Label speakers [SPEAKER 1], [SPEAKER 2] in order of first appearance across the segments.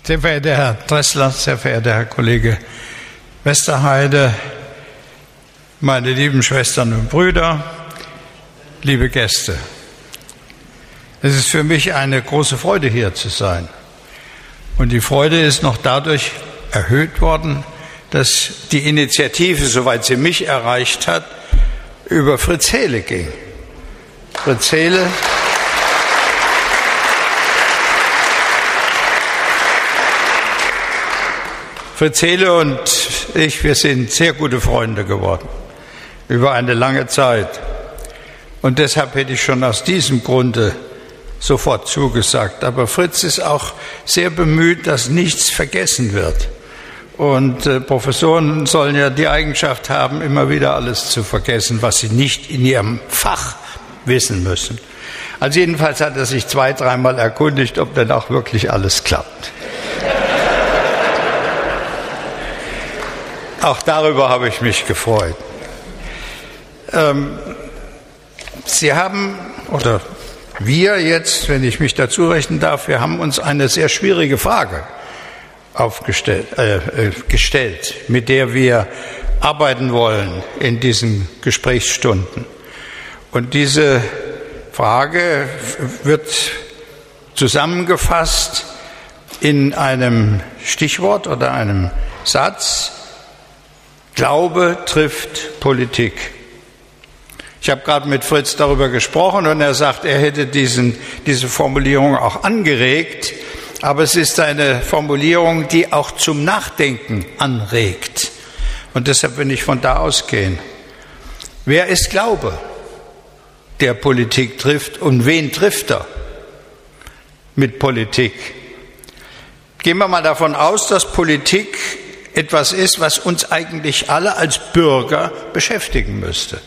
[SPEAKER 1] Sehr verehrter Herr Dressler, sehr verehrter Herr Kollege Westerheide, meine lieben Schwestern und Brüder, liebe Gäste. Es ist für mich eine große Freude, hier zu sein. Und die Freude ist noch dadurch erhöht worden, dass die Initiative, soweit sie mich erreicht hat, über Fritz Hele ging. Fritz Hele und ich, wir sind sehr gute Freunde geworden, über eine lange Zeit. Und deshalb hätte ich schon aus diesem Grunde sofort zugesagt. Aber Fritz ist auch sehr bemüht, dass nichts vergessen wird. Und Professoren sollen ja die Eigenschaft haben, immer wieder alles zu vergessen, was sie nicht in ihrem Fach wissen müssen. Also jedenfalls hat er sich 2-3 Mal erkundigt, ob denn auch wirklich alles klappt. Auch darüber habe ich mich gefreut. Sie haben, oder wir jetzt, wenn ich mich dazu rechnen darf, wir haben uns eine sehr schwierige Frage gestellt, mit der wir arbeiten wollen in diesen Gesprächsstunden. Und diese Frage wird zusammengefasst in einem Stichwort oder einem Satz: Glaube trifft Politik. Ich habe gerade mit Fritz darüber gesprochen und er sagt, er hätte diese Formulierung auch angeregt, aber es ist eine Formulierung, die auch zum Nachdenken anregt. Und deshalb will ich von da ausgehen. Wer ist Glaube, der Politik trifft, und wen trifft er mit Politik? Gehen wir mal davon aus, dass Politik etwas ist, was uns eigentlich alle als Bürger beschäftigen müsste.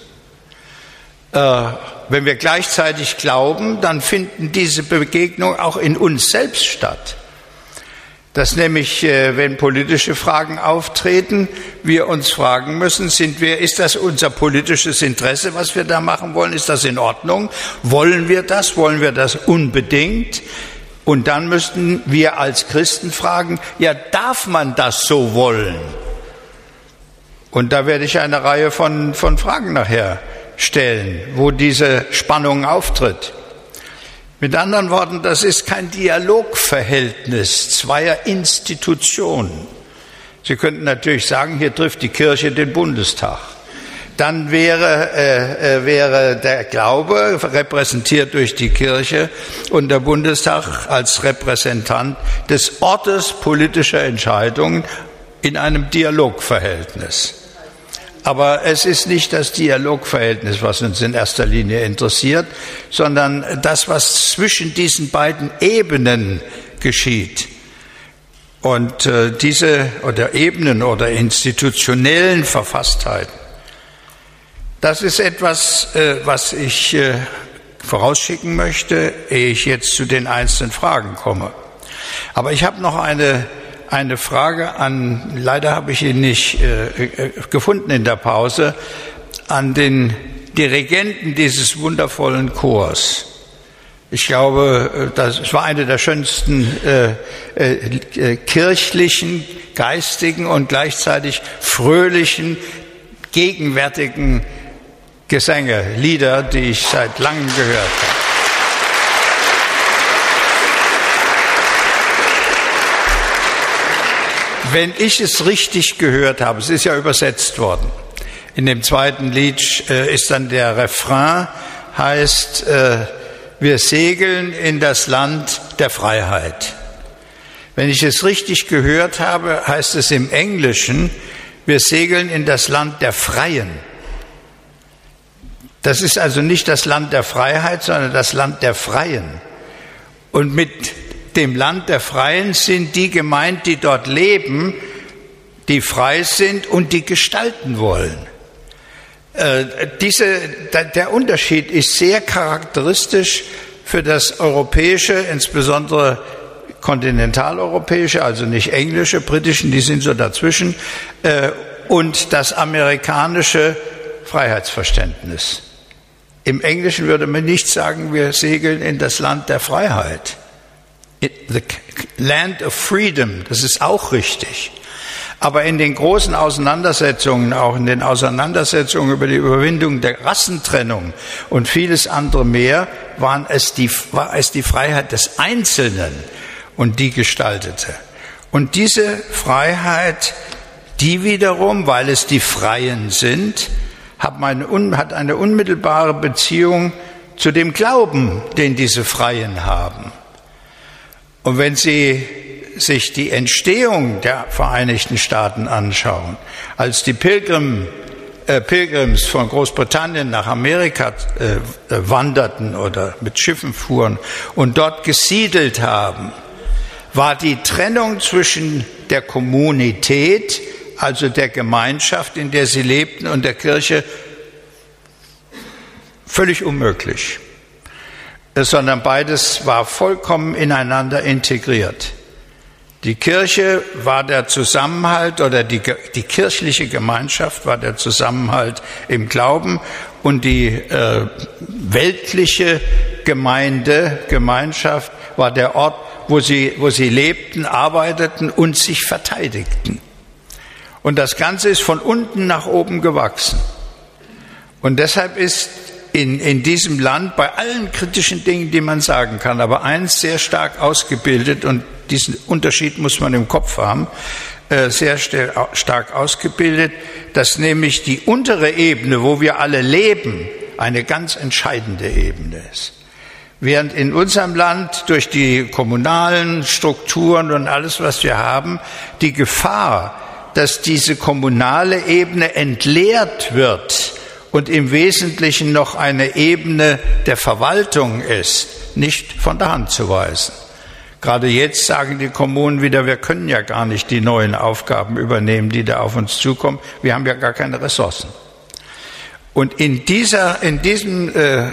[SPEAKER 1] Wenn wir gleichzeitig glauben, dann finden diese Begegnungen auch in uns selbst statt. Dass nämlich, wenn politische Fragen auftreten, wir uns fragen müssen, ist das unser politisches Interesse, was wir da machen wollen? Ist das in Ordnung? Wollen wir das? Wollen wir das unbedingt? Und dann müssten wir als Christen fragen, ja, darf man das so wollen? Und da werde ich eine Reihe von Fragen nachher stellen, wo diese Spannung auftritt. Mit anderen Worten, das ist kein Dialogverhältnis zweier Institutionen. Sie könnten natürlich sagen, hier trifft die Kirche den Bundestag. Dann wäre der Glaube repräsentiert durch die Kirche und der Bundestag als Repräsentant des Ortes politischer Entscheidungen in einem Dialogverhältnis. Aber es ist nicht das Dialogverhältnis, was uns in erster Linie interessiert, sondern das, was zwischen diesen beiden Ebenen geschieht. Und diese oder Ebenen oder institutionellen Verfasstheiten, das ist etwas, was ich vorausschicken möchte, ehe ich jetzt zu den einzelnen Fragen komme. Aber ich habe noch eine Frage an, leider habe ich ihn nicht gefunden in der Pause, an den Dirigenten dieses wundervollen Chors. Ich glaube, das war eine der schönsten kirchlichen, geistigen und gleichzeitig fröhlichen, gegenwärtigen Gesänge, Lieder, die ich seit langem gehört habe. Wenn ich es richtig gehört habe, es ist ja übersetzt worden, in dem zweiten Lied ist dann der Refrain, heißt, wir segeln in das Land der Freiheit. Wenn ich es richtig gehört habe, heißt es im Englischen, wir segeln in das Land der Freien. Das ist also nicht das Land der Freiheit, sondern das Land der Freien. Und mit dem Land der Freien sind die gemeint, die dort leben, die frei sind und die gestalten wollen. Der Unterschied ist sehr charakteristisch für das europäische, insbesondere kontinentaleuropäische, also nicht englische, britischen, die sind so dazwischen, und das amerikanische Freiheitsverständnis. Im Englischen würde man nicht sagen, wir segeln in das Land der Freiheit. the land of freedom, das ist auch richtig. Aber in den großen Auseinandersetzungen, auch in den Auseinandersetzungen über die Überwindung der Rassentrennung und vieles andere mehr, war es die Freiheit des Einzelnen und die gestaltete. Und diese Freiheit, die wiederum, weil es die Freien sind, hat eine unmittelbare Beziehung zu dem Glauben, den diese Freien haben. Und wenn Sie sich die Entstehung der Vereinigten Staaten anschauen, als die Pilgrims von Großbritannien nach Amerika wanderten oder mit Schiffen fuhren und dort gesiedelt haben, war die Trennung zwischen der Kommunität, also der Gemeinschaft, in der sie lebten, und der Kirche völlig unmöglich, sondern beides war vollkommen ineinander integriert. Die Kirche war der Zusammenhalt oder die kirchliche Gemeinschaft war der Zusammenhalt im Glauben und die weltliche Gemeinschaft war der Ort, wo sie lebten, arbeiteten und sich verteidigten. Und das Ganze ist von unten nach oben gewachsen. Und deshalb ist in diesem Land bei allen kritischen Dingen, die man sagen kann, aber eins sehr stark ausgebildet, und diesen Unterschied muss man im Kopf haben, sehr stark ausgebildet, dass nämlich die untere Ebene, wo wir alle leben, eine ganz entscheidende Ebene ist. Während in unserem Land durch die kommunalen Strukturen und alles, was wir haben, die Gefahr, dass diese kommunale Ebene entleert wird und im Wesentlichen noch eine Ebene der Verwaltung ist, nicht von der Hand zu weisen. Gerade jetzt sagen die Kommunen wieder, wir können ja gar nicht die neuen Aufgaben übernehmen, die da auf uns zukommen. Wir haben ja gar keine Ressourcen. Und in diesem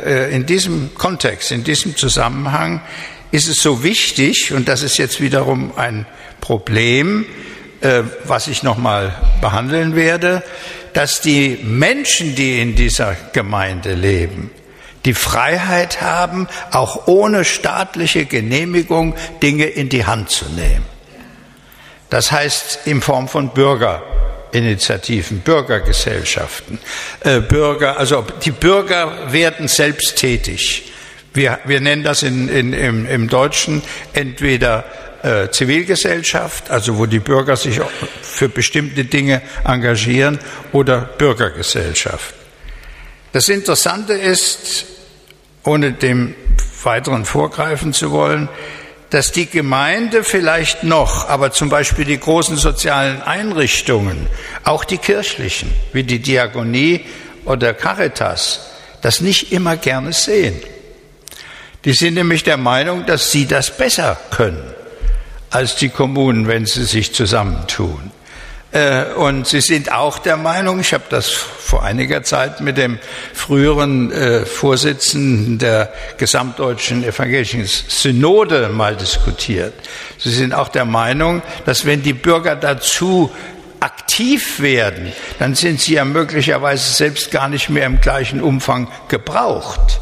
[SPEAKER 1] Kontext, in diesem Zusammenhang ist es so wichtig, und das ist jetzt wiederum ein Problem, was ich nochmal behandeln werde, dass die Menschen, die in dieser Gemeinde leben, die Freiheit haben, auch ohne staatliche Genehmigung Dinge in die Hand zu nehmen. Das heißt in Form von Bürgerinitiativen, Bürgergesellschaften, also die Bürger werden selbsttätig. Wir nennen das im Deutschen entweder Zivilgesellschaft, also wo die Bürger sich für bestimmte Dinge engagieren, oder Bürgergesellschaft. Das Interessante ist, ohne dem weiteren vorgreifen zu wollen, dass die Gemeinde vielleicht noch, aber zum Beispiel die großen sozialen Einrichtungen, auch die kirchlichen, wie die Diakonie oder Caritas, das nicht immer gerne sehen. Die sind nämlich der Meinung, dass sie das besser können als die Kommunen, wenn sie sich zusammentun. Und sie sind auch der Meinung, ich habe das vor einiger Zeit mit dem früheren Vorsitzenden der Gesamtdeutschen Evangelischen Synode mal diskutiert. Sie sind auch der Meinung, dass wenn die Bürger dazu aktiv werden, dann sind sie ja möglicherweise selbst gar nicht mehr im gleichen Umfang gebraucht.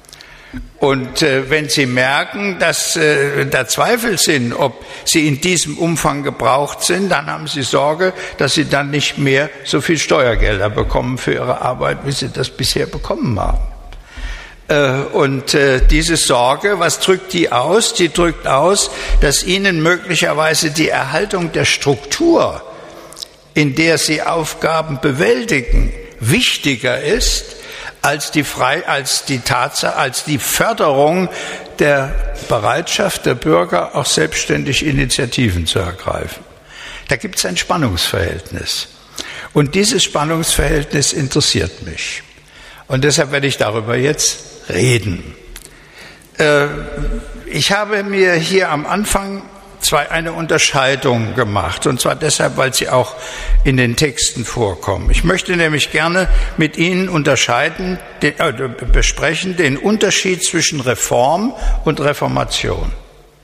[SPEAKER 1] Und wenn Sie merken, dass da Zweifel sind, ob Sie in diesem Umfang gebraucht sind, dann haben Sie Sorge, dass Sie dann nicht mehr so viel Steuergelder bekommen für Ihre Arbeit, wie Sie das bisher bekommen haben. Und diese Sorge, was drückt die aus? Die drückt aus, dass Ihnen möglicherweise die Erhaltung der Struktur, in der Sie Aufgaben bewältigen, wichtiger ist, als die Förderung der Bereitschaft der Bürger, auch selbstständig Initiativen zu ergreifen. Da gibt es ein Spannungsverhältnis. Und dieses Spannungsverhältnis interessiert mich. Und deshalb werde ich darüber jetzt reden. Ich habe mir hier am Anfang eine Unterscheidung gemacht, und zwar deshalb, weil sie auch in den Texten vorkommen. Ich möchte nämlich gerne mit Ihnen besprechen den Unterschied zwischen Reform und Reformation.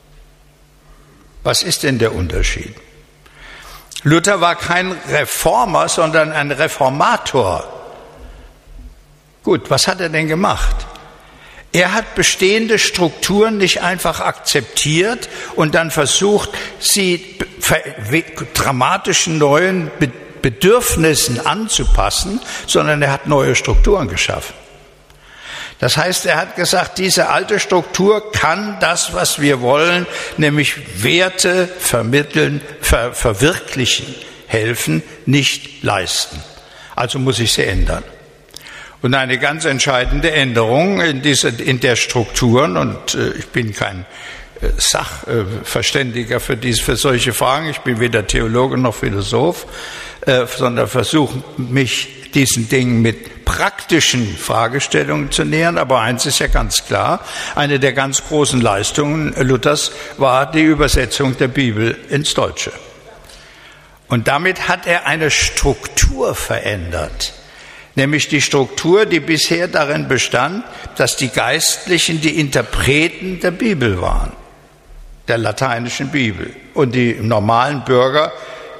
[SPEAKER 1] Was ist denn der Unterschied? Luther war kein Reformer, sondern ein Reformator. Gut, was hat er denn gemacht? Er hat bestehende Strukturen nicht einfach akzeptiert und dann versucht, sie dramatischen neuen Bedürfnissen anzupassen, sondern er hat neue Strukturen geschaffen. Das heißt, er hat gesagt, diese alte Struktur kann das, was wir wollen, nämlich Werte vermitteln, verwirklichen, helfen, nicht leisten. Also muss ich sie ändern. Und eine ganz entscheidende Änderung in der Strukturen, und ich bin kein Sachverständiger für solche Fragen, ich bin weder Theologe noch Philosoph, sondern versuche mich diesen Dingen mit praktischen Fragestellungen zu nähern. Aber eins ist ja ganz klar, eine der ganz großen Leistungen Luthers war die Übersetzung der Bibel ins Deutsche. Und damit hat er eine Struktur verändert. Nämlich die Struktur, die bisher darin bestand, dass die Geistlichen die Interpreten der Bibel waren, der lateinischen Bibel. Und die normalen Bürger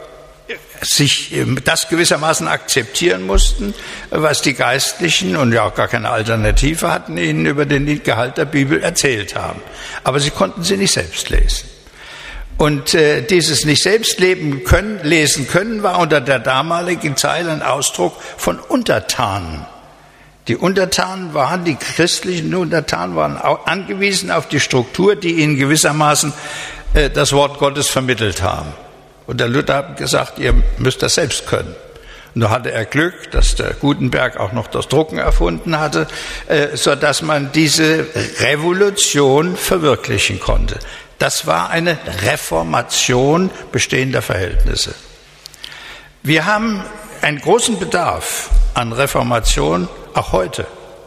[SPEAKER 1] sich das gewissermaßen akzeptieren mussten, was die Geistlichen und ja auch gar keine Alternative hatten, ihnen über den Gehalt der Bibel erzählt haben. Aber sie konnten sie nicht selbst lesen. Und dieses nicht selbst lesen können, war unter der damaligen Zeit ein Ausdruck von Untertanen. Die Untertanen waren, die christlichen Untertanen waren angewiesen auf die Struktur, die ihnen gewissermaßen das Wort Gottes vermittelt haben. Und der Luther hat gesagt, ihr müsst das selbst können. Und da hatte er Glück, dass der Gutenberg auch noch das Drucken erfunden hatte, sodass man diese Revolution verwirklichen konnte. Das war eine Reformation bestehender Verhältnisse. Wir haben einen großen Bedarf an Reformation, auch heute.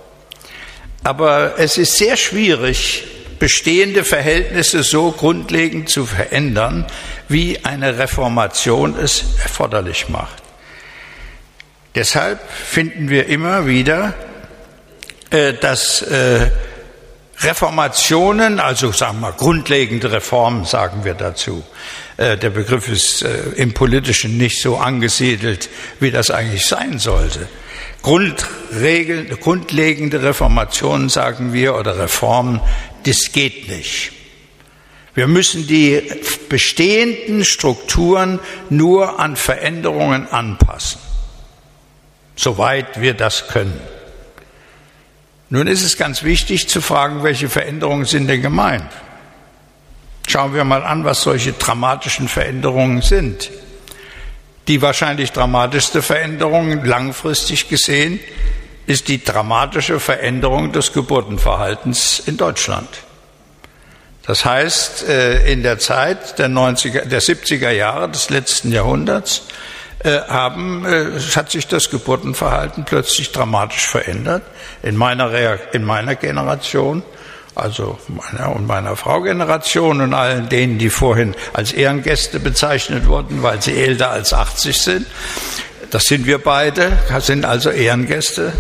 [SPEAKER 1] Aber es ist sehr schwierig, bestehende Verhältnisse so grundlegend zu verändern, wie eine Reformation es erforderlich macht. Deshalb finden wir immer wieder, dass Reformationen, also sagen wir mal grundlegende Reformen, sagen wir dazu. Der Begriff ist im Politischen nicht so angesiedelt, wie das eigentlich sein sollte. Grundlegende Reformationen, sagen wir, oder Reformen, das geht nicht. Wir müssen die bestehenden Strukturen nur an Veränderungen anpassen, soweit wir das können. Nun ist es ganz wichtig zu fragen, welche Veränderungen sind denn gemeint? Schauen wir mal an, was solche dramatischen Veränderungen sind. Die wahrscheinlich dramatischste Veränderung, langfristig gesehen, ist die dramatische Veränderung des Geburtenverhaltens in Deutschland. Das heißt, in der Zeit der 70er Jahre des letzten Jahrhunderts hat sich das Geburtenverhalten plötzlich dramatisch verändert. In meiner Generation, also meiner Frau Generation und allen denen, die vorhin als Ehrengäste bezeichnet wurden, weil sie älter als 80 sind. Das sind wir beide, sind also Ehrengäste.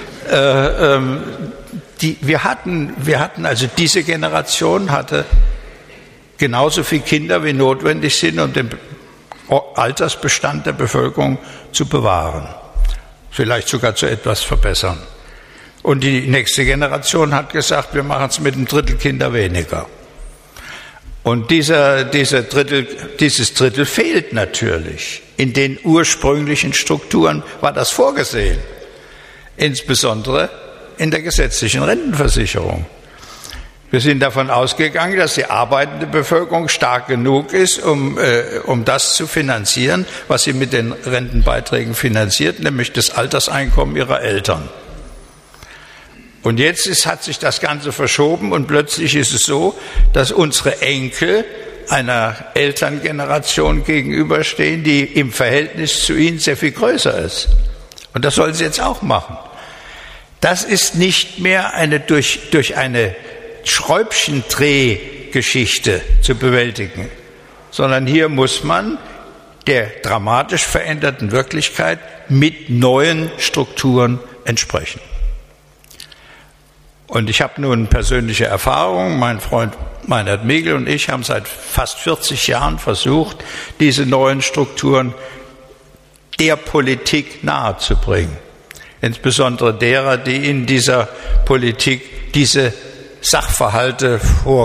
[SPEAKER 1] Also diese Generation hatte genauso viele Kinder, wie notwendig sind, um den Altersbestand der Bevölkerung zu bewahren, vielleicht sogar zu etwas verbessern. Und die nächste Generation hat gesagt, wir machen es mit einem Drittel Kinder weniger. Und dieses Drittel fehlt natürlich. In den ursprünglichen Strukturen war das vorgesehen, insbesondere in der gesetzlichen Rentenversicherung. Wir sind davon ausgegangen, dass die arbeitende Bevölkerung stark genug ist, um das zu finanzieren, was sie mit den Rentenbeiträgen finanziert, nämlich das Alterseinkommen ihrer Eltern. Und jetzt hat sich das Ganze verschoben und plötzlich ist es so, dass unsere Enkel einer Elterngeneration gegenüberstehen, die im Verhältnis zu ihnen sehr viel größer ist. Und das sollen sie jetzt auch machen. Das ist nicht mehr durch eine Schräubchendrehgeschichte zu bewältigen, sondern hier muss man der dramatisch veränderten Wirklichkeit mit neuen Strukturen entsprechen. Und ich habe nun persönliche Erfahrungen. Mein Freund Meinhard Miegel und ich haben seit fast 40 Jahren versucht, diese neuen Strukturen der Politik nahezubringen. Insbesondere derer, die in dieser Politik diese Sachverhalte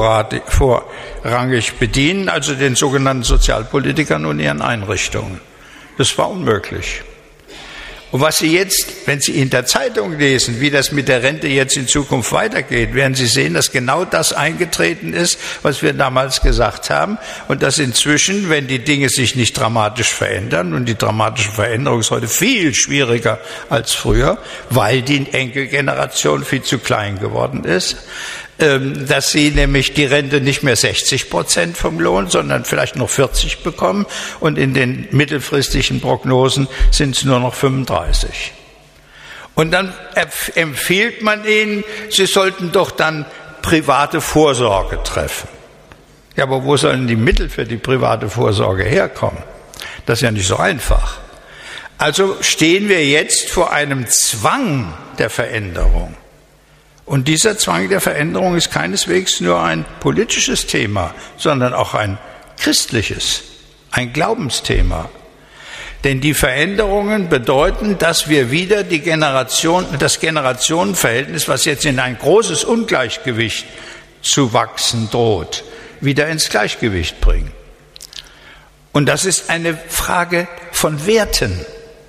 [SPEAKER 1] vorrangig bedienen, also den sogenannten Sozialpolitikern und ihren Einrichtungen. Das war unmöglich. Und was Sie jetzt, wenn Sie in der Zeitung lesen, wie das mit der Rente jetzt in Zukunft weitergeht, werden Sie sehen, dass genau das eingetreten ist, was wir damals gesagt haben, und dass inzwischen, wenn die Dinge sich nicht dramatisch verändern, und die dramatische Veränderung ist heute viel schwieriger als früher, weil die Enkelgeneration viel zu klein geworden ist, dass sie nämlich die Rente nicht mehr 60% vom Lohn, sondern vielleicht noch 40 bekommen, und in den mittelfristigen Prognosen sind es nur noch 35. Und dann empfiehlt man ihnen, sie sollten doch dann private Vorsorge treffen. Ja, aber wo sollen die Mittel für die private Vorsorge herkommen? Das ist ja nicht so einfach. Also stehen wir jetzt vor einem Zwang der Veränderung. Und dieser Zwang der Veränderung ist keineswegs nur ein politisches Thema, sondern auch ein christliches, ein Glaubensthema. Denn die Veränderungen bedeuten, dass wir wieder das Generationenverhältnis, was jetzt in ein großes Ungleichgewicht zu wachsen droht, wieder ins Gleichgewicht bringen. Und das ist eine Frage von Werten.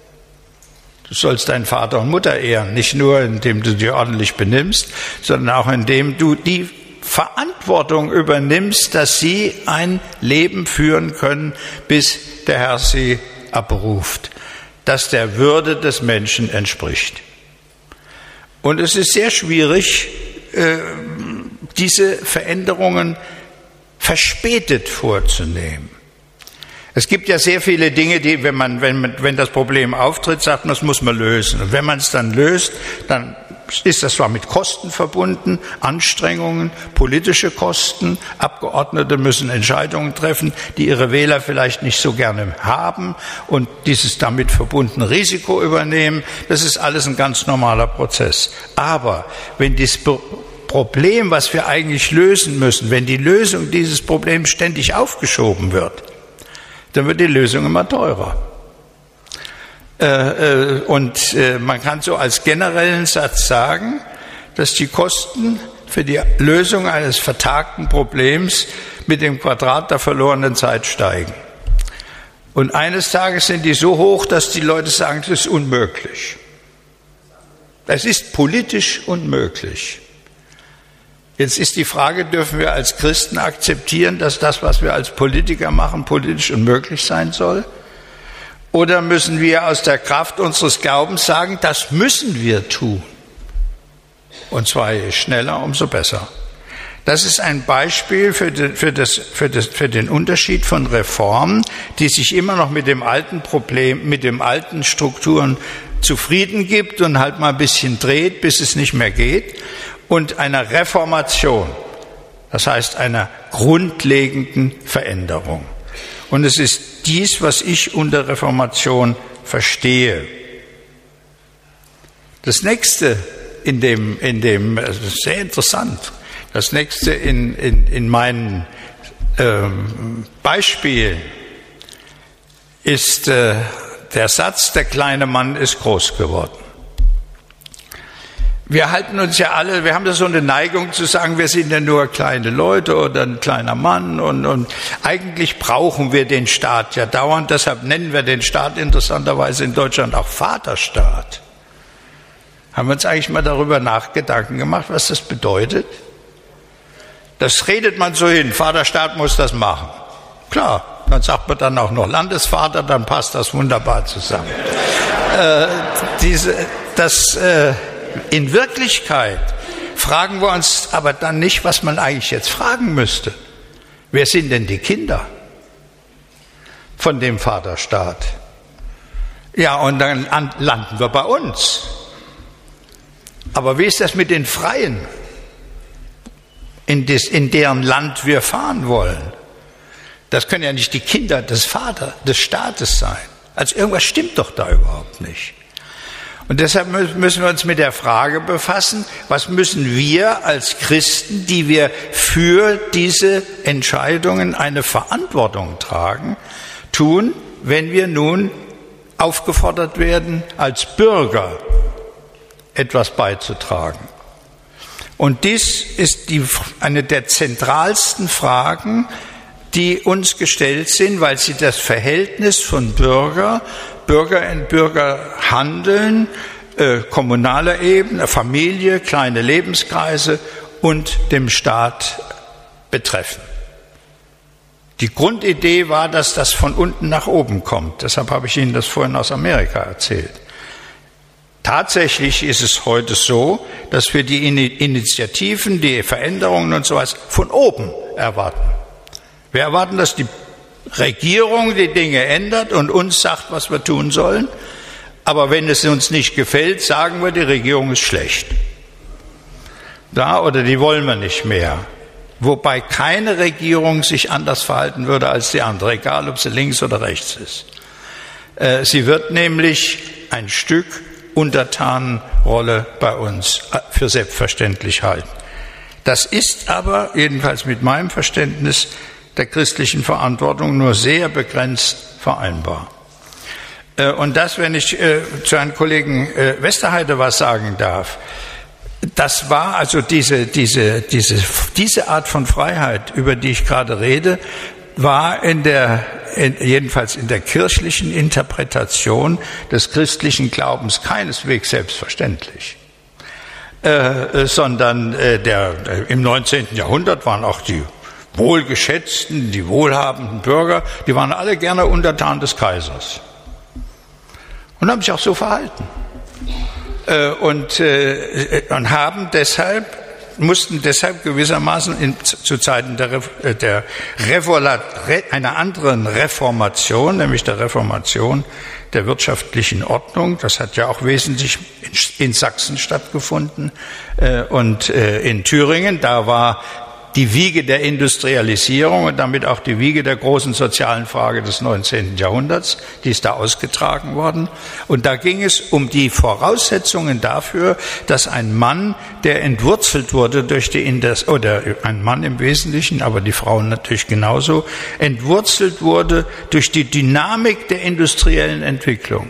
[SPEAKER 1] Du sollst deinen Vater und Mutter ehren, nicht nur indem du dich ordentlich benimmst, sondern auch indem du die Verantwortung übernimmst, dass sie ein Leben führen können, bis der Herr sie abberuft, das der Würde des Menschen entspricht. Und es ist sehr schwierig, diese Veränderungen verspätet vorzunehmen. Es gibt ja sehr viele Dinge, die, wenn das Problem auftritt, sagt man, das muss man lösen. Und wenn man es dann löst, dann ist das zwar mit Kosten verbunden, Anstrengungen, politische Kosten. Abgeordnete müssen Entscheidungen treffen, die ihre Wähler vielleicht nicht so gerne haben und dieses damit verbundene Risiko übernehmen. Das ist alles ein ganz normaler Prozess. Aber wenn das Problem, was wir eigentlich lösen müssen, wenn die Lösung dieses Problems ständig aufgeschoben wird, dann wird die Lösung immer teurer. Und man kann so als generellen Satz sagen, dass die Kosten für die Lösung eines vertagten Problems mit dem Quadrat der verlorenen Zeit steigen. Und eines Tages sind die so hoch, dass die Leute sagen, das ist unmöglich. Es ist politisch unmöglich. Jetzt ist die Frage, dürfen wir als Christen akzeptieren, dass das, was wir als Politiker machen, politisch unmöglich sein soll? Oder müssen wir aus der Kraft unseres Glaubens sagen, das müssen wir tun? Und zwar je schneller, umso besser. Das ist ein Beispiel für den Unterschied von Reformen, die sich immer noch mit dem alten Problem, mit den alten Strukturen zufrieden gibt und halt mal ein bisschen dreht, bis es nicht mehr geht, und einer Reformation, das heißt einer grundlegenden Veränderung. Und es ist dies, was ich unter Reformation verstehe. Das nächste das ist sehr interessant, das nächste in meinen Beispielen ist der Satz, der kleine Mann ist groß geworden. Wir halten uns ja alle, wir haben da so eine Neigung zu sagen, wir sind ja nur kleine Leute oder ein kleiner Mann und eigentlich brauchen wir den Staat ja dauernd, deshalb nennen wir den Staat interessanterweise in Deutschland auch Vaterstaat. Haben wir uns eigentlich mal darüber Gedanken gemacht, was das bedeutet? Das redet man so hin, Vaterstaat muss das machen. Klar, dann sagt man dann auch noch Landesvater, dann passt das wunderbar zusammen. In Wirklichkeit fragen wir uns aber dann nicht, was man eigentlich jetzt fragen müsste. Wer sind denn die Kinder von dem Vaterstaat? Ja, und dann landen wir bei uns. Aber wie ist das mit den Freien, in deren Land wir fahren wollen? Das können ja nicht die Kinder des Staates sein. Also irgendwas stimmt doch da überhaupt nicht. Und deshalb müssen wir uns mit der Frage befassen, was müssen wir als Christen, die wir für diese Entscheidungen eine Verantwortung tragen, tun, wenn wir nun aufgefordert werden, als Bürger etwas beizutragen. Und dies ist eine der zentralsten Fragen, die uns gestellt sind, weil sie das Verhältnis von Bürgerhandeln, kommunaler Ebene, Familie, kleine Lebenskreise und dem Staat betreffen. Die Grundidee war, dass das von unten nach oben kommt. Deshalb habe ich Ihnen das vorhin aus Amerika erzählt. Tatsächlich ist es heute so, dass wir die Initiativen, die Veränderungen und so was von oben erwarten. Wir erwarten, dass die Regierung die Dinge ändert und uns sagt, was wir tun sollen. Aber wenn es uns nicht gefällt, sagen wir, die Regierung ist schlecht. Oder die wollen wir nicht mehr. Wobei keine Regierung sich anders verhalten würde als die andere, egal ob sie links oder rechts ist. Sie wird nämlich ein Stück Untertanenrolle bei uns für selbstverständlich halten. Das ist aber, jedenfalls mit meinem Verständnis der christlichen Verantwortung, nur sehr begrenzt vereinbar. Und das, wenn ich zu Herrn Kollegen Westerheide was sagen darf, das war also diese Art von Freiheit, über die ich gerade rede, war jedenfalls in der kirchlichen Interpretation des christlichen Glaubens keineswegs selbstverständlich. Sondern im 19. Jahrhundert waren auch die wohlgeschätzten, die wohlhabenden Bürger, die waren alle gerne Untertan des Kaisers. Und haben sich auch so verhalten. Und mussten deshalb gewissermaßen zu Zeiten einer anderen Reformation, nämlich der Reformation der wirtschaftlichen Ordnung, das hat ja auch wesentlich in Sachsen stattgefunden und in Thüringen, da war die Wiege der Industrialisierung und damit auch die Wiege der großen sozialen Frage des 19. Jahrhunderts, die ist da ausgetragen worden. Und da ging es um die Voraussetzungen dafür, dass ein Mann, der entwurzelt wurde durch oder ein Mann im Wesentlichen, aber die Frauen natürlich genauso, entwurzelt wurde durch die Dynamik der industriellen Entwicklung,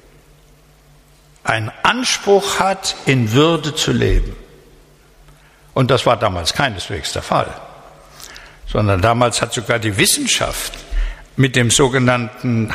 [SPEAKER 1] einen Anspruch hat, in Würde zu leben. Und das war damals keineswegs der Fall, sondern damals hat sogar die Wissenschaft mit dem sogenannten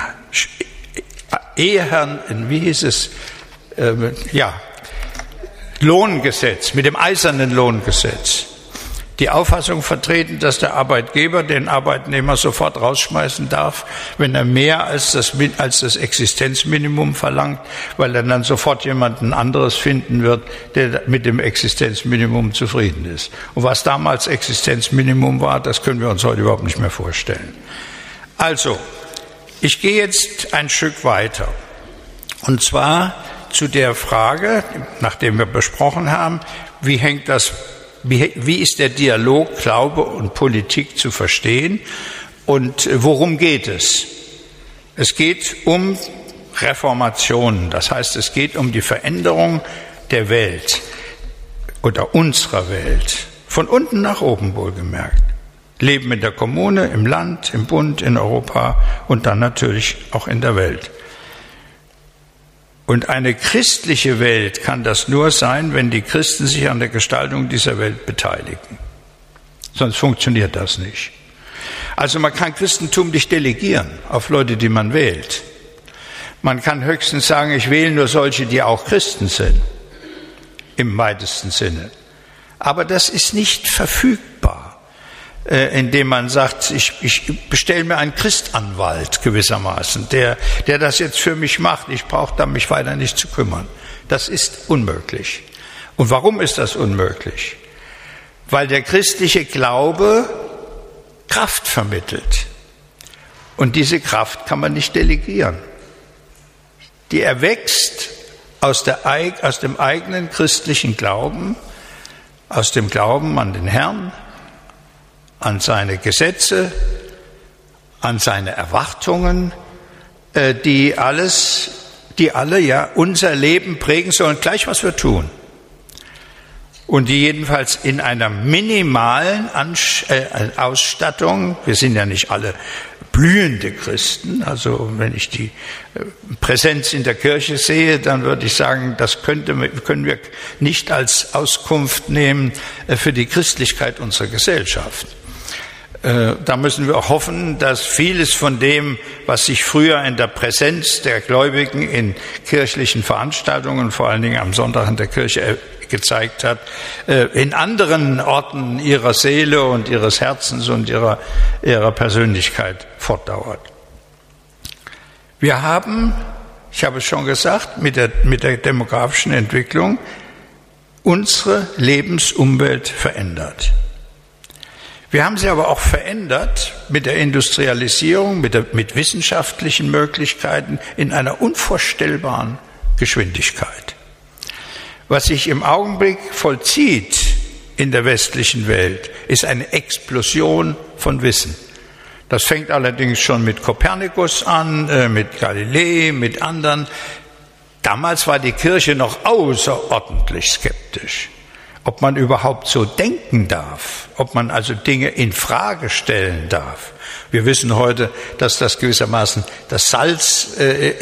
[SPEAKER 1] Lohngesetz, mit dem eisernen Lohngesetz, die Auffassung vertreten, dass der Arbeitgeber den Arbeitnehmer sofort rausschmeißen darf, wenn er mehr als das Existenzminimum verlangt, weil er dann sofort jemanden anderes finden wird, der mit dem Existenzminimum zufrieden ist. Und was damals Existenzminimum war, das können wir uns heute überhaupt nicht mehr vorstellen. Also, ich gehe jetzt ein Stück weiter. Und zwar zu der Frage, nachdem wir besprochen haben, wie ist der Dialog Glaube und Politik zu verstehen und worum geht es? Es geht um Reformationen, das heißt, es geht um die Veränderung der Welt oder unserer Welt, von unten nach oben wohlgemerkt. Leben in der Kommune, im Land, im Bund, in Europa und dann natürlich auch in der Welt. Und eine christliche Welt kann das nur sein, wenn die Christen sich an der Gestaltung dieser Welt beteiligen. Sonst funktioniert das nicht. Also man kann Christentum nicht delegieren auf Leute, die man wählt. Man kann höchstens sagen, ich wähle nur solche, die auch Christen sind, im weitesten Sinne. Aber das ist nicht verfügbar, indem man sagt, ich bestelle mir einen Christanwalt gewissermaßen, der das jetzt für mich macht. Ich brauche mich weiter nicht zu kümmern. Das ist unmöglich. Und warum ist das unmöglich? Weil der christliche Glaube Kraft vermittelt. Und diese Kraft kann man nicht delegieren. Die erwächst aus dem eigenen christlichen Glauben, aus dem Glauben an den Herrn, an seine Gesetze, an seine Erwartungen, die alle ja unser Leben prägen sollen, gleich was wir tun. Und die jedenfalls in einer minimalen Ausstattung, wir sind ja nicht alle blühende Christen. Also wenn ich die Präsenz in der Kirche sehe, dann würde ich sagen, das können wir nicht als Auskunft nehmen für die Christlichkeit unserer Gesellschaft. Da müssen wir auch hoffen, dass vieles von dem, was sich früher in der Präsenz der Gläubigen in kirchlichen Veranstaltungen, vor allen Dingen am Sonntag in der Kirche gezeigt hat, in anderen Orten ihrer Seele und ihres Herzens und ihrer Persönlichkeit fortdauert. Wir haben, ich habe es schon gesagt, mit der demografischen Entwicklung unsere Lebensumwelt verändert. Wir haben sie aber auch verändert mit der Industrialisierung, mit wissenschaftlichen Möglichkeiten in einer unvorstellbaren Geschwindigkeit. Was sich im Augenblick vollzieht in der westlichen Welt, ist eine Explosion von Wissen. Das fängt allerdings schon mit Kopernikus an, mit Galilei, mit anderen. Damals war die Kirche noch außerordentlich skeptisch, ob man überhaupt so denken darf, ob man also Dinge in Frage stellen darf. Wir wissen heute, dass das gewissermaßen das Salz,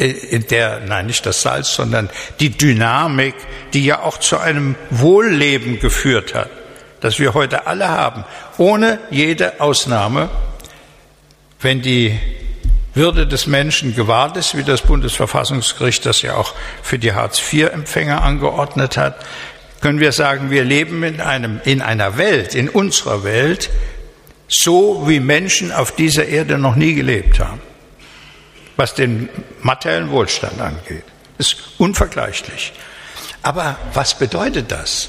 [SPEAKER 1] nicht das Salz, sondern die Dynamik, die ja auch zu einem Wohlleben geführt hat, das wir heute alle haben, ohne jede Ausnahme. Wenn die Würde des Menschen gewahrt ist, wie das Bundesverfassungsgericht das ja auch für die Hartz-IV-Empfänger angeordnet hat, können wir sagen, wir leben in einer Welt, in unserer Welt, so wie Menschen auf dieser Erde noch nie gelebt haben, was den materiellen Wohlstand angeht. Das ist unvergleichlich. Aber was bedeutet das?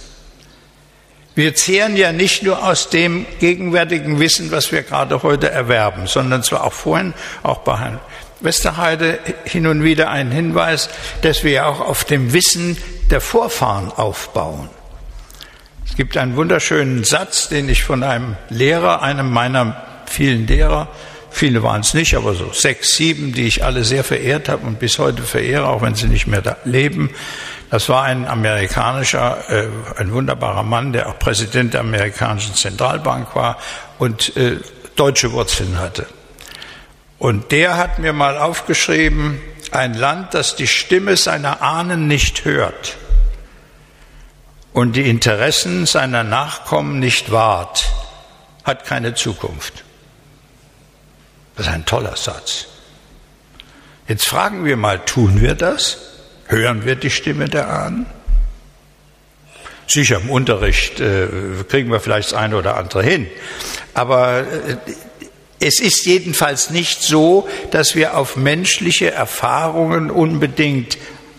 [SPEAKER 1] Wir zehren ja nicht nur aus dem gegenwärtigen Wissen, was wir gerade heute erwerben, sondern zwar auch vorhin, auch bei Herrn Westerheide hin und wieder einen Hinweis, dass wir ja auch auf dem Wissen der Vorfahren aufbauen. Es gibt einen wunderschönen Satz, den ich von einem Lehrer, einem meiner vielen Lehrer, viele waren es nicht, aber so 6, 7, die ich alle sehr verehrt habe und bis heute verehre, auch wenn sie nicht mehr da leben. Das war ein amerikanischer, ein wunderbarer Mann, der auch Präsident der amerikanischen Zentralbank war und deutsche Wurzeln hatte. Und der hat mir mal aufgeschrieben, ein Land, das die Stimme seiner Ahnen nicht hört und die Interessen seiner Nachkommen nicht wahrt, hat keine Zukunft. Das ist ein toller Satz. Jetzt fragen wir mal, tun wir das? Hören wir die Stimme der Ahnen? Sicher, im Unterricht kriegen wir vielleicht das eine oder andere hin, aber es ist jedenfalls nicht so, dass wir auf menschliche Erfahrungen unbedingt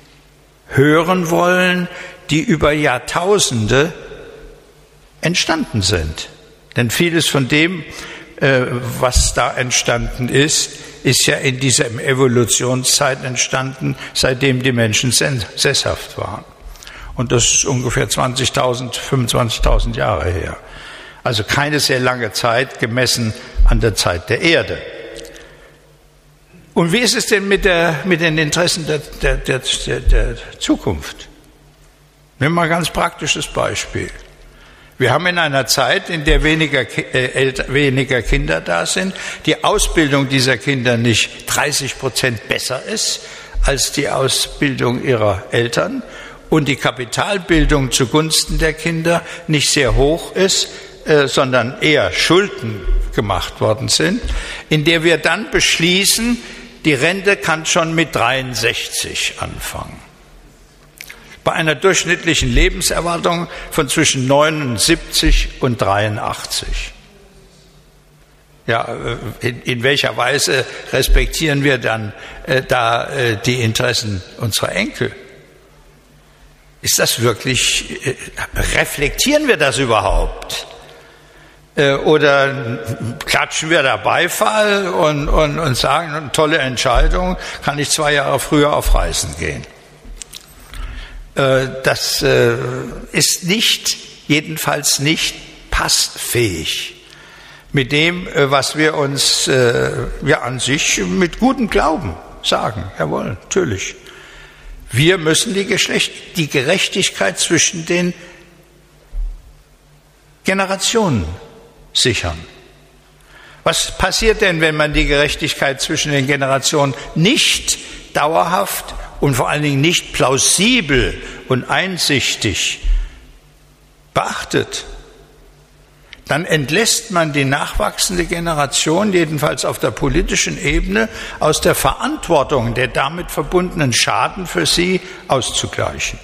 [SPEAKER 1] hören wollen, die über Jahrtausende entstanden sind. Denn vieles von dem, was da entstanden ist, ist ja in dieser Evolutionszeit entstanden, seitdem die Menschen sesshaft waren. Und das ist ungefähr 20.000, 25.000 Jahre her. Also keine sehr lange Zeit gemessen an der Zeit der Erde. Und wie ist es denn mit den Interessen der Zukunft? Nehmen wir mal ein ganz praktisches Beispiel. Wir haben in einer Zeit, in der weniger Kinder da sind, die Ausbildung dieser Kinder nicht 30% besser ist als die Ausbildung ihrer Eltern und die Kapitalbildung zugunsten der Kinder nicht sehr hoch ist, sondern eher Schulden gemacht worden sind, in der wir dann beschließen, die Rente kann schon mit 63 anfangen. Bei einer durchschnittlichen Lebenserwartung von zwischen 79 und 83. Ja, in welcher Weise respektieren wir dann die Interessen unserer Enkel? Ist das wirklich, reflektieren wir das überhaupt? Oder klatschen wir da Beifall und sagen, tolle Entscheidung, kann ich 2 Jahre früher auf Reisen gehen? Das ist jedenfalls nicht passfähig mit dem, was wir uns an sich mit gutem Glauben sagen. Jawohl, natürlich. Wir müssen die Gerechtigkeit zwischen den Generationen sichern. Was passiert denn, wenn man die Gerechtigkeit zwischen den Generationen nicht dauerhaft und vor allen Dingen nicht plausibel und einsichtig beachtet? Dann entlässt man die nachwachsende Generation, jedenfalls auf der politischen Ebene, aus der Verantwortung, der damit verbundenen Schaden für sie auszugleichen.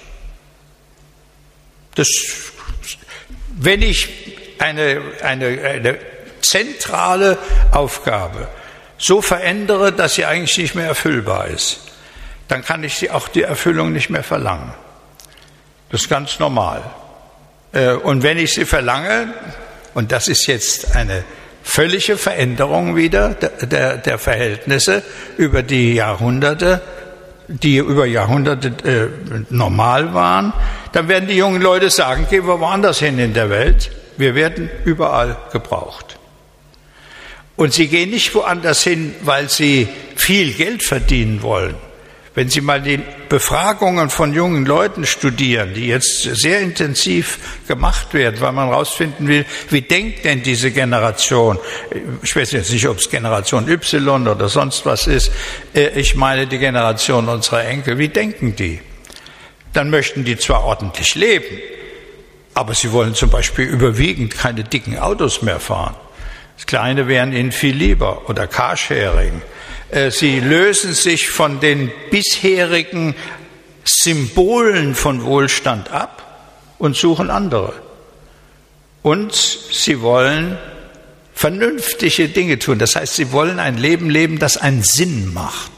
[SPEAKER 1] Wenn ich eine zentrale Aufgabe so verändere, dass sie eigentlich nicht mehr erfüllbar ist, dann kann ich sie auch die Erfüllung nicht mehr verlangen. Das ist ganz normal. Und wenn ich sie verlange, und das ist jetzt eine völlige Veränderung wieder der Verhältnisse über die Jahrhunderte, die über Jahrhunderte normal waren, dann werden die jungen Leute sagen, gehen wir woanders hin in der Welt, wir werden überall gebraucht. Und sie gehen nicht woanders hin, weil sie viel Geld verdienen wollen. Wenn Sie mal die Befragungen von jungen Leuten studieren, die jetzt sehr intensiv gemacht werden, weil man herausfinden will, wie denkt denn diese Generation? Ich weiß jetzt nicht, ob es Generation Y oder sonst was ist. Ich meine die Generation unserer Enkel. Wie denken die? Dann möchten die zwar ordentlich leben, aber sie wollen zum Beispiel überwiegend keine dicken Autos mehr fahren. Das Kleine wären ihnen viel lieber oder Carsharing. Sie lösen sich von den bisherigen Symbolen von Wohlstand ab und suchen andere. Und sie wollen vernünftige Dinge tun. Das heißt, sie wollen ein Leben leben, das einen Sinn macht.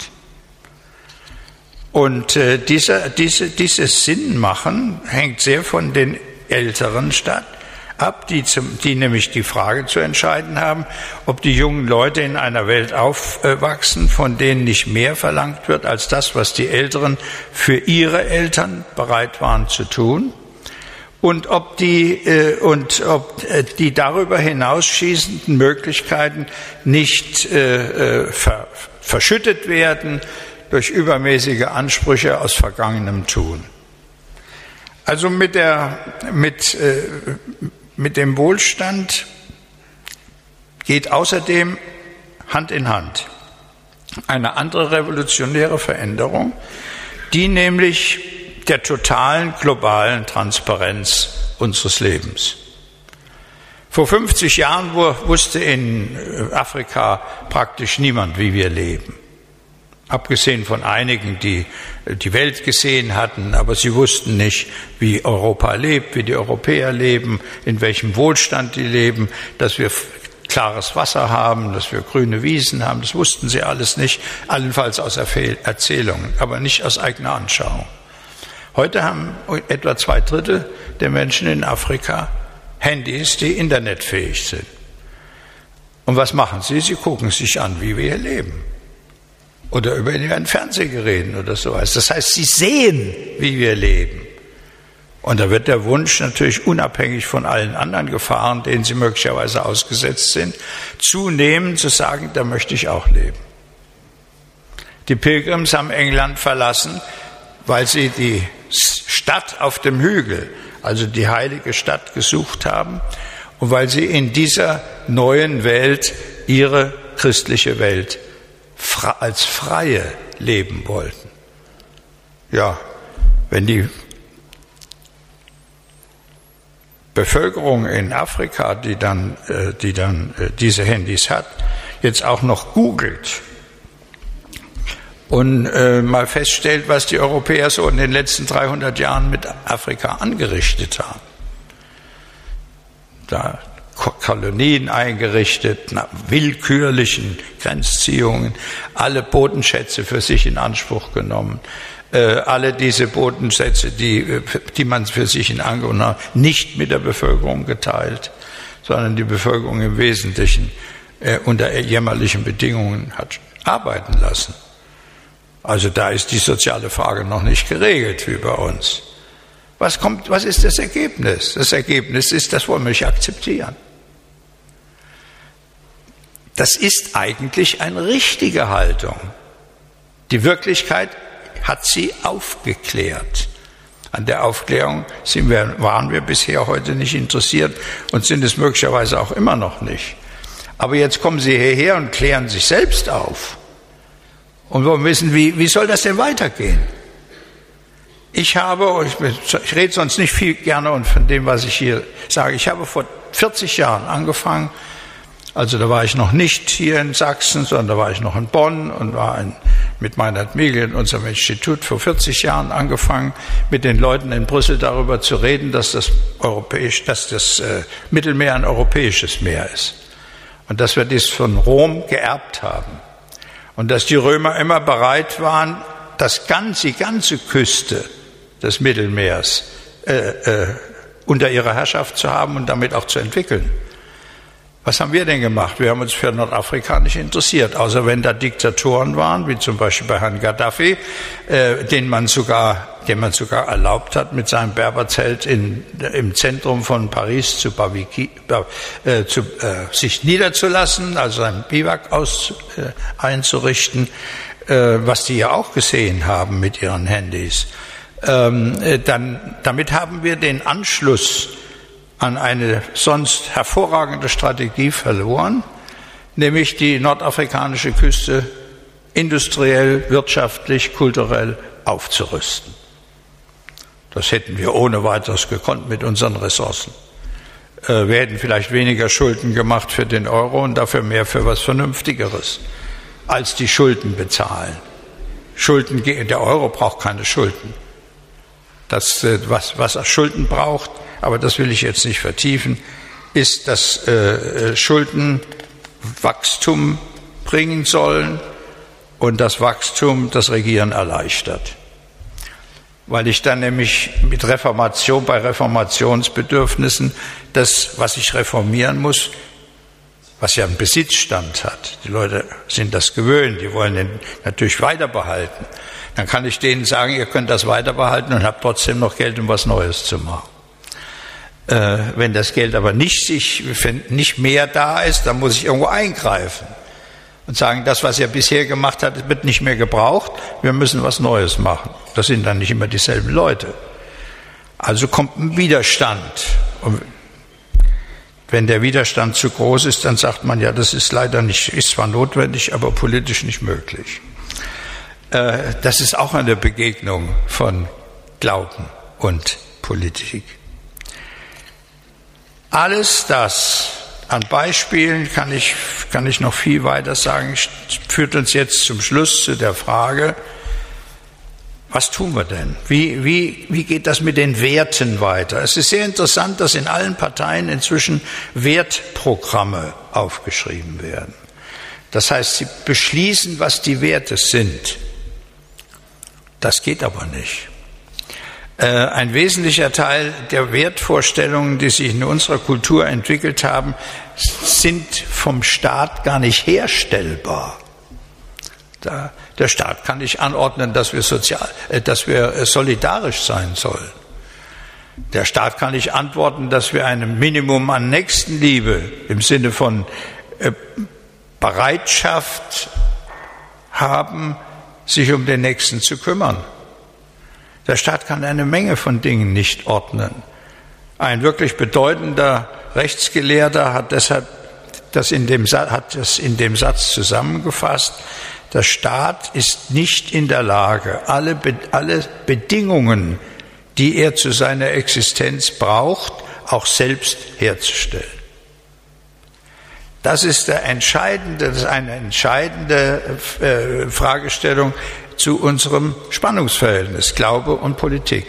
[SPEAKER 1] Und dieses Sinnmachen hängt sehr von den Älteren ab, die nämlich die Frage zu entscheiden haben, ob die jungen Leute in einer Welt aufwachsen, von denen nicht mehr verlangt wird als das, was die Älteren für ihre Eltern bereit waren zu tun, und ob die darüber hinausschießenden Möglichkeiten nicht verschüttet werden durch übermäßige Ansprüche aus vergangenem Tun. Also mit dem Wohlstand geht außerdem Hand in Hand eine andere revolutionäre Veränderung, die nämlich der totalen globalen Transparenz unseres Lebens. Vor 50 Jahren wusste in Afrika praktisch niemand, wie wir leben. Abgesehen von einigen, die die Welt gesehen hatten, aber sie wussten nicht, wie Europa lebt, wie die Europäer leben, in welchem Wohlstand die leben, dass wir klares Wasser haben, dass wir grüne Wiesen haben. Das wussten sie alles nicht, allenfalls aus Erzählungen, aber nicht aus eigener Anschauung. Heute haben etwa 2/3 der Menschen in Afrika Handys, die internetfähig sind. Und was machen sie? Sie gucken sich an, wie wir hier leben. Oder über ein Fernsehgerät oder sowas. Das heißt, sie sehen, wie wir leben. Und da wird der Wunsch natürlich unabhängig von allen anderen Gefahren, denen sie möglicherweise ausgesetzt sind, zunehmen, zu sagen, da möchte ich auch leben. Die Pilgrims haben England verlassen, weil sie die Stadt auf dem Hügel, also die heilige Stadt, gesucht haben und weil sie in dieser neuen Welt ihre christliche Welt als Freie leben wollten. Ja, wenn die Bevölkerung in Afrika, die dann diese Handys hat, jetzt auch noch googelt und mal feststellt, was die Europäer so in den letzten 300 Jahren mit Afrika angerichtet haben. Da Kolonien eingerichtet, nach willkürlichen Grenzziehungen, alle Bodenschätze für sich in Anspruch genommen, alle diese Bodenschätze, die man für sich in Anspruch nahm, nicht mit der Bevölkerung geteilt, sondern die Bevölkerung im Wesentlichen unter jämmerlichen Bedingungen hat arbeiten lassen. Also da ist die soziale Frage noch nicht geregelt wie bei uns. Was ist das Ergebnis? Das Ergebnis ist, das wollen wir nicht akzeptieren. Das ist eigentlich eine richtige Haltung. Die Wirklichkeit hat sie aufgeklärt. An der Aufklärung waren wir bisher heute nicht interessiert und sind es möglicherweise auch immer noch nicht. Aber jetzt kommen sie hierher und klären sich selbst auf. Und wollen wissen, wie soll das denn weitergehen? Ich rede sonst nicht viel gerne und von dem, was ich hier sage. Ich habe vor 40 Jahren angefangen, also da war ich noch nicht hier in Sachsen, sondern da war ich noch in Bonn und war mit Meinhard Miegel in unserem Institut vor 40 Jahren angefangen, mit den Leuten in Brüssel darüber zu reden, dass das Mittelmeer ein europäisches Meer ist. Und dass wir dies von Rom geerbt haben. Und dass die Römer immer bereit waren, die ganze Küste des Mittelmeers unter ihrer Herrschaft zu haben und damit auch zu entwickeln. Was haben wir denn gemacht? Wir haben uns für Nordafrika nicht interessiert, außer wenn da Diktatoren waren, wie zum Beispiel bei Herrn Gaddafi, dem man sogar erlaubt hat, mit seinem Berberzelt im Zentrum von Paris sich niederzulassen, also ein Biwak einzurichten, was die ja auch gesehen haben mit ihren Handys. Damit haben wir den Anschluss an eine sonst hervorragende Strategie verloren, nämlich die nordafrikanische Küste industriell, wirtschaftlich, kulturell aufzurüsten. Das hätten wir ohne weiteres gekonnt mit unseren Ressourcen. Wir hätten vielleicht weniger Schulden gemacht für den Euro und dafür mehr für was Vernünftigeres, als die Schulden bezahlen. Der Euro braucht keine Schulden. Was er Schulden braucht, aber das will ich jetzt nicht vertiefen, ist, dass Schulden Wachstum bringen sollen und das Wachstum das Regieren erleichtert. Weil ich dann nämlich bei Reformationsbedürfnissen das, was ich reformieren muss, was ja einen Besitzstand hat. Die Leute sind das gewöhnt, die wollen den natürlich weiter behalten. Dann kann ich denen sagen, ihr könnt das weiter behalten und habt trotzdem noch Geld, um was Neues zu machen. Wenn das Geld aber nicht mehr da ist, dann muss ich irgendwo eingreifen und sagen, das, was ihr bisher gemacht habt, wird nicht mehr gebraucht, wir müssen was Neues machen. Das sind dann nicht immer dieselben Leute. Also kommt ein Widerstand. Und wenn der Widerstand zu groß ist, dann sagt man, ja, das ist zwar notwendig, aber politisch nicht möglich. Das ist auch eine Begegnung von Glauben und Politik. Alles das an Beispielen kann ich noch viel weiter sagen, führt uns jetzt zum Schluss zu der Frage, was tun wir denn? Wie geht das mit den Werten weiter? Es ist sehr interessant, dass in allen Parteien inzwischen Wertprogramme aufgeschrieben werden. Das heißt, sie beschließen, was die Werte sind. Das geht aber nicht. Ein wesentlicher Teil der Wertvorstellungen, die sich in unserer Kultur entwickelt haben, sind vom Staat gar nicht herstellbar. Der Staat kann nicht anordnen, dass wir solidarisch sein sollen. Der Staat kann nicht antworten, dass wir ein Minimum an Nächstenliebe im Sinne von Bereitschaft haben, sich um den Nächsten zu kümmern. Der Staat kann eine Menge von Dingen nicht ordnen. Ein wirklich bedeutender Rechtsgelehrter hat das in dem Satz zusammengefasst: Der Staat ist nicht in der Lage, alle Bedingungen, die er zu seiner Existenz braucht, auch selbst herzustellen. Das ist eine entscheidende Fragestellung zu unserem Spannungsverhältnis Glaube und Politik.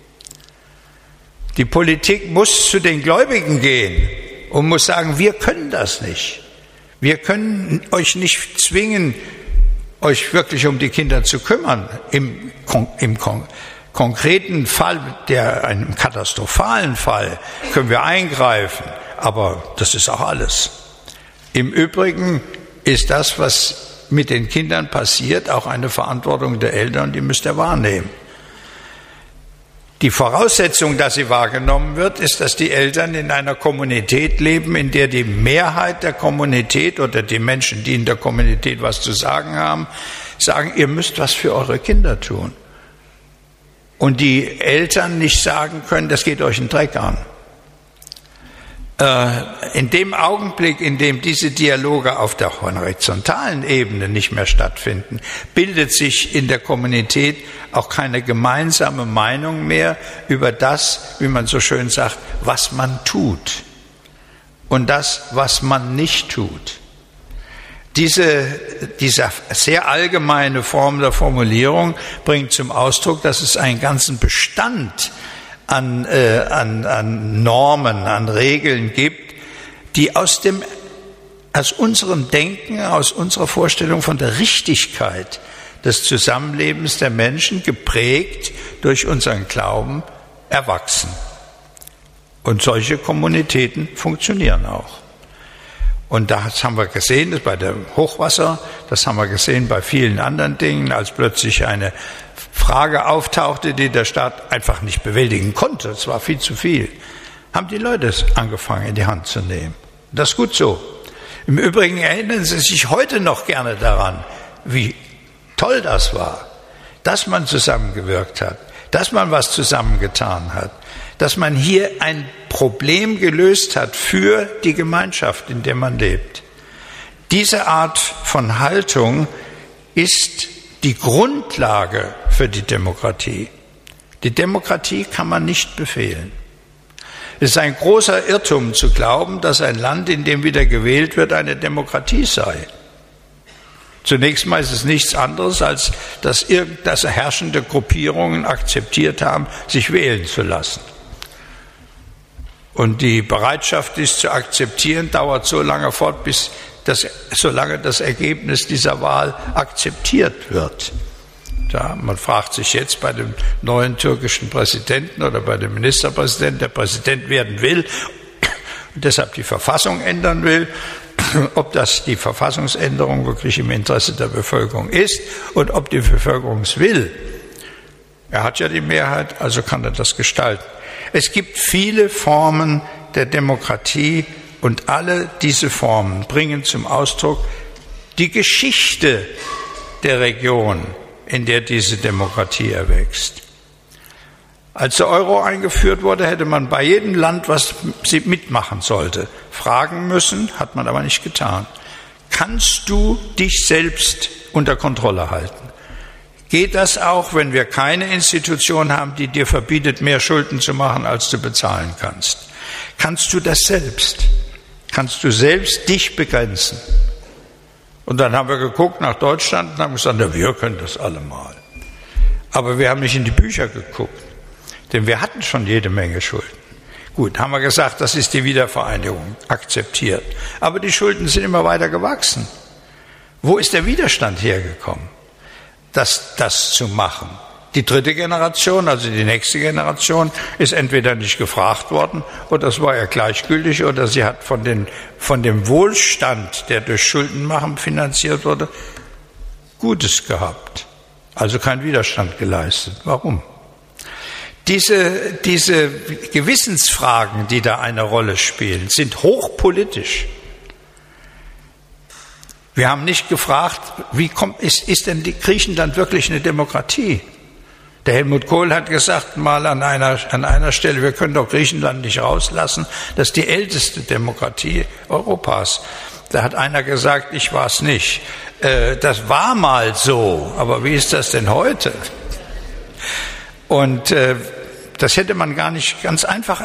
[SPEAKER 1] Die Politik muss zu den Gläubigen gehen und muss sagen, wir können das nicht. Wir können euch nicht zwingen, euch wirklich um die Kinder zu kümmern. Im konkreten Fall, einem katastrophalen Fall, können wir eingreifen, aber das ist auch alles. Im Übrigen ist das, was mit den Kindern passiert, auch eine Verantwortung der Eltern, die müsst ihr wahrnehmen. Die Voraussetzung, dass sie wahrgenommen wird, ist, dass die Eltern in einer Kommunität leben, in der die Mehrheit der Kommunität oder die Menschen, die in der Kommunität was zu sagen haben, sagen, ihr müsst was für eure Kinder tun. Und die Eltern nicht sagen können, das geht euch einen Dreck an. in dem Augenblick, in dem diese Dialoge auf der horizontalen Ebene nicht mehr stattfinden, bildet sich in der Kommunität auch keine gemeinsame Meinung mehr über das, wie man so schön sagt, was man tut und das, was man nicht tut. Diese sehr allgemeine Form der Formulierung bringt zum Ausdruck, dass es einen ganzen Bestand an Normen, an Regeln gibt, die aus unserem Denken, aus unserer Vorstellung von der Richtigkeit des Zusammenlebens der Menschen, geprägt durch unseren Glauben, erwachsen. Und solche Kommunitäten funktionieren auch. Und das haben wir gesehen bei dem Hochwasser, das haben wir gesehen bei vielen anderen Dingen, als plötzlich eine Frage auftauchte, die der Staat einfach nicht bewältigen konnte. Es war viel zu viel. Haben die Leute es angefangen in die Hand zu nehmen. Das ist gut so. Im Übrigen erinnern sie sich heute noch gerne daran, wie toll das war, dass man zusammengewirkt hat, dass man was zusammengetan hat, dass man hier ein Problem gelöst hat für die Gemeinschaft, in der man lebt. Diese Art von Haltung ist die Grundlage für die Demokratie. Die Demokratie kann man nicht befehlen. Es ist ein großer Irrtum zu glauben, dass ein Land, in dem wieder gewählt wird, eine Demokratie sei. Zunächst mal ist es nichts anderes, als dass herrschende Gruppierungen akzeptiert haben, sich wählen zu lassen. Und die Bereitschaft, dies zu akzeptieren, dauert so lange fort, solange das Ergebnis dieser Wahl akzeptiert wird. Ja, man fragt sich jetzt bei dem neuen türkischen Präsidenten oder bei dem Ministerpräsidenten, der Präsident werden will und deshalb die Verfassung ändern will, ob das die Verfassungsänderung wirklich im Interesse der Bevölkerung ist und ob die Bevölkerung es will. Er hat ja die Mehrheit, also kann er das gestalten. Es gibt viele Formen der Demokratie und alle diese Formen bringen zum Ausdruck die Geschichte der Region, in der diese Demokratie erwächst. Als der Euro eingeführt wurde, hätte man bei jedem Land, was sie mitmachen sollte, fragen müssen, hat man aber nicht getan. Kannst du dich selbst unter Kontrolle halten? Geht das auch, wenn wir keine Institution haben, die dir verbietet, mehr Schulden zu machen, als du bezahlen kannst? Kannst du das selbst? Kannst du selbst dich begrenzen? Und dann haben wir geguckt nach Deutschland und haben gesagt, na, wir können das alle mal. Aber wir haben nicht in die Bücher geguckt, denn wir hatten schon jede Menge Schulden. Gut, haben wir gesagt, das ist die Wiedervereinigung, akzeptiert. Aber die Schulden sind immer weiter gewachsen. Wo ist der Widerstand hergekommen, das zu machen? Die dritte Generation, also die nächste Generation, ist entweder nicht gefragt worden oder es war ihr gleichgültig oder sie hat von dem Wohlstand, der durch Schuldenmachen finanziert wurde, Gutes gehabt. Also keinen Widerstand geleistet. Warum? Diese Gewissensfragen, die da eine Rolle spielen, sind hochpolitisch. Wir haben nicht gefragt, ist denn Griechenland wirklich eine Demokratie? Der Helmut Kohl hat gesagt mal an einer Stelle, wir können doch Griechenland nicht rauslassen, das ist die älteste Demokratie Europas. Da hat einer gesagt, ich war es nicht. Das war mal so, aber wie ist das denn heute? Und das hätte man gar nicht ganz einfach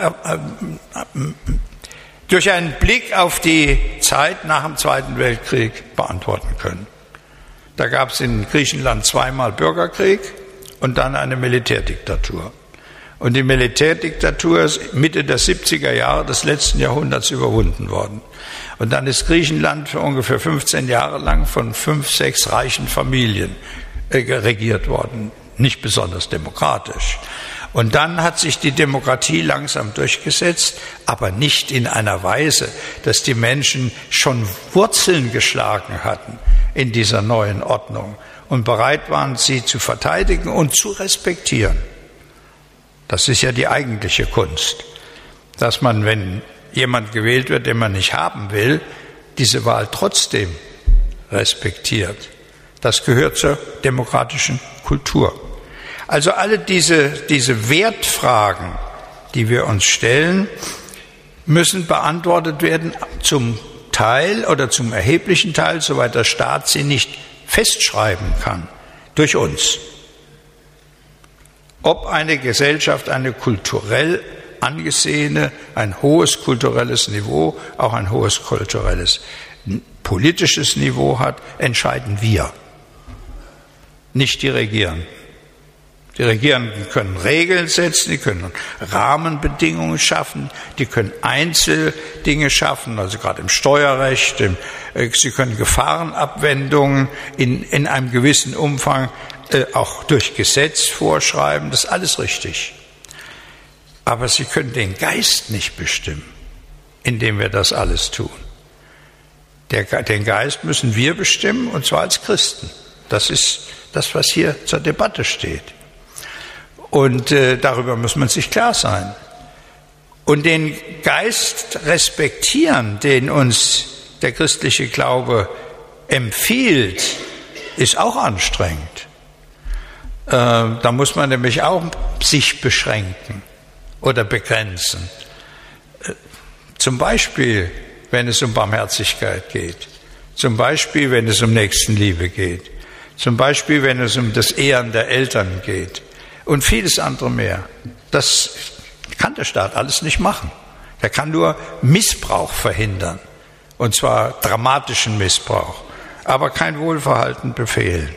[SPEAKER 1] durch einen Blick auf die Zeit nach dem Zweiten Weltkrieg beantworten können. Da gab es in Griechenland zweimal Bürgerkrieg und dann eine Militärdiktatur. Und die Militärdiktatur ist Mitte der 70er Jahre des letzten Jahrhunderts überwunden worden. Und dann ist Griechenland für ungefähr 15 Jahre lang von 5, 6 reichen Familien regiert worden. Nicht besonders demokratisch. Und dann hat sich die Demokratie langsam durchgesetzt, aber nicht in einer Weise, dass die Menschen schon Wurzeln geschlagen hatten in dieser neuen Ordnung und bereit waren, sie zu verteidigen und zu respektieren. Das ist ja die eigentliche Kunst, dass man, wenn jemand gewählt wird, den man nicht haben will, diese Wahl trotzdem respektiert. Das gehört zur demokratischen Kultur. Also alle diese Wertfragen, die wir uns stellen, müssen beantwortet werden, zum Teil oder zum erheblichen Teil, soweit der Staat sie nicht festschreiben kann, durch uns. Ob eine Gesellschaft eine kulturell angesehene, ein hohes kulturelles Niveau, auch ein hohes kulturelles politisches Niveau hat, entscheiden wir, nicht die Regierenden. Die Regierenden können Regeln setzen, die können Rahmenbedingungen schaffen, die können Einzeldinge schaffen, also gerade im Steuerrecht, sie können Gefahrenabwendungen in einem gewissen Umfang auch durch Gesetz vorschreiben, das ist alles richtig. Aber sie können den Geist nicht bestimmen, indem wir das alles tun. Den Geist müssen wir bestimmen, und zwar als Christen. Das ist das, was hier zur Debatte steht. Und darüber muss man sich klar sein. Und den Geist respektieren, den uns der christliche Glaube empfiehlt, ist auch anstrengend. Da muss man nämlich auch sich beschränken oder begrenzen. Zum Beispiel, wenn es um Barmherzigkeit geht. Zum Beispiel, wenn es um Nächstenliebe geht. Zum Beispiel, wenn es um das Ehren der Eltern geht. Und vieles andere mehr. Das kann der Staat alles nicht machen. Er kann nur Missbrauch verhindern. Und zwar dramatischen Missbrauch. Aber kein Wohlverhalten befehlen.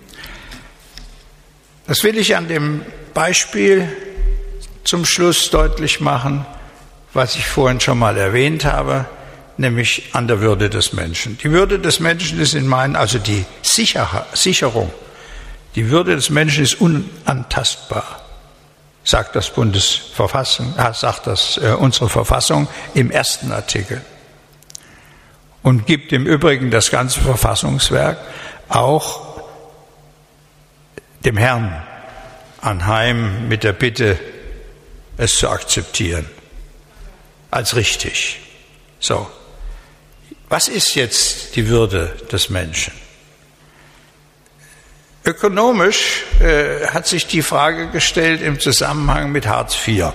[SPEAKER 1] Das will ich an dem Beispiel zum Schluss deutlich machen, was ich vorhin schon mal erwähnt habe, nämlich an der Würde des Menschen. Die Würde des Menschen ist also die Sicherung. Die Würde des Menschen ist unantastbar, sagt unsere Verfassung im ersten Artikel. Und gibt im Übrigen das ganze Verfassungswerk auch dem Herrn anheim mit der Bitte, es zu akzeptieren, als richtig. So, was ist jetzt die Würde des Menschen? Ökonomisch hat sich die Frage gestellt im Zusammenhang mit Hartz IV.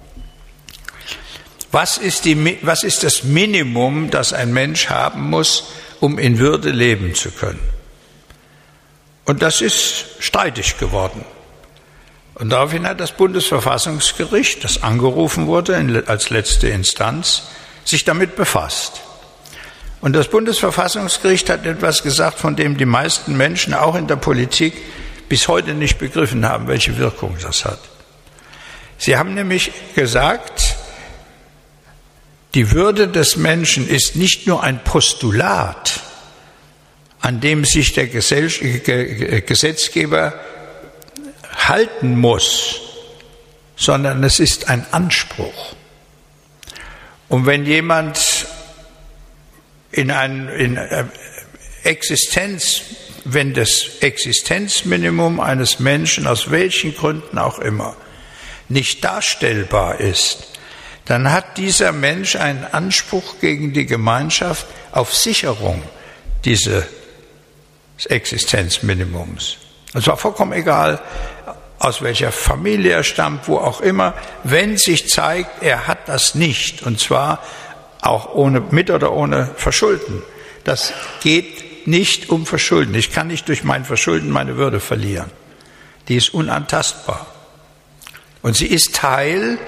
[SPEAKER 1] Was ist das Minimum, das ein Mensch haben muss, um in Würde leben zu können? Und das ist streitig geworden. Und daraufhin hat das Bundesverfassungsgericht, das angerufen wurde als letzte Instanz, sich damit befasst. Und das Bundesverfassungsgericht hat etwas gesagt, von dem die meisten Menschen auch in der Politik bis heute nicht begriffen haben, welche Wirkung das hat. Sie haben nämlich gesagt, die Würde des Menschen ist nicht nur ein Postulat, an dem sich der Gesetzgeber halten muss, sondern es ist ein Anspruch. Und wenn jemand wenn das Existenzminimum eines Menschen aus welchen Gründen auch immer nicht darstellbar ist, dann hat dieser Mensch einen Anspruch gegen die Gemeinschaft auf Sicherung dieses Existenzminimums. Es war vollkommen egal, aus welcher Familie er stammt, wo auch immer, wenn sich zeigt, er hat das nicht, und zwar auch mit oder ohne Verschulden. Das geht nicht um Verschulden. Ich kann nicht durch mein Verschulden meine Würde verlieren. Die ist unantastbar. Und sie ist Teil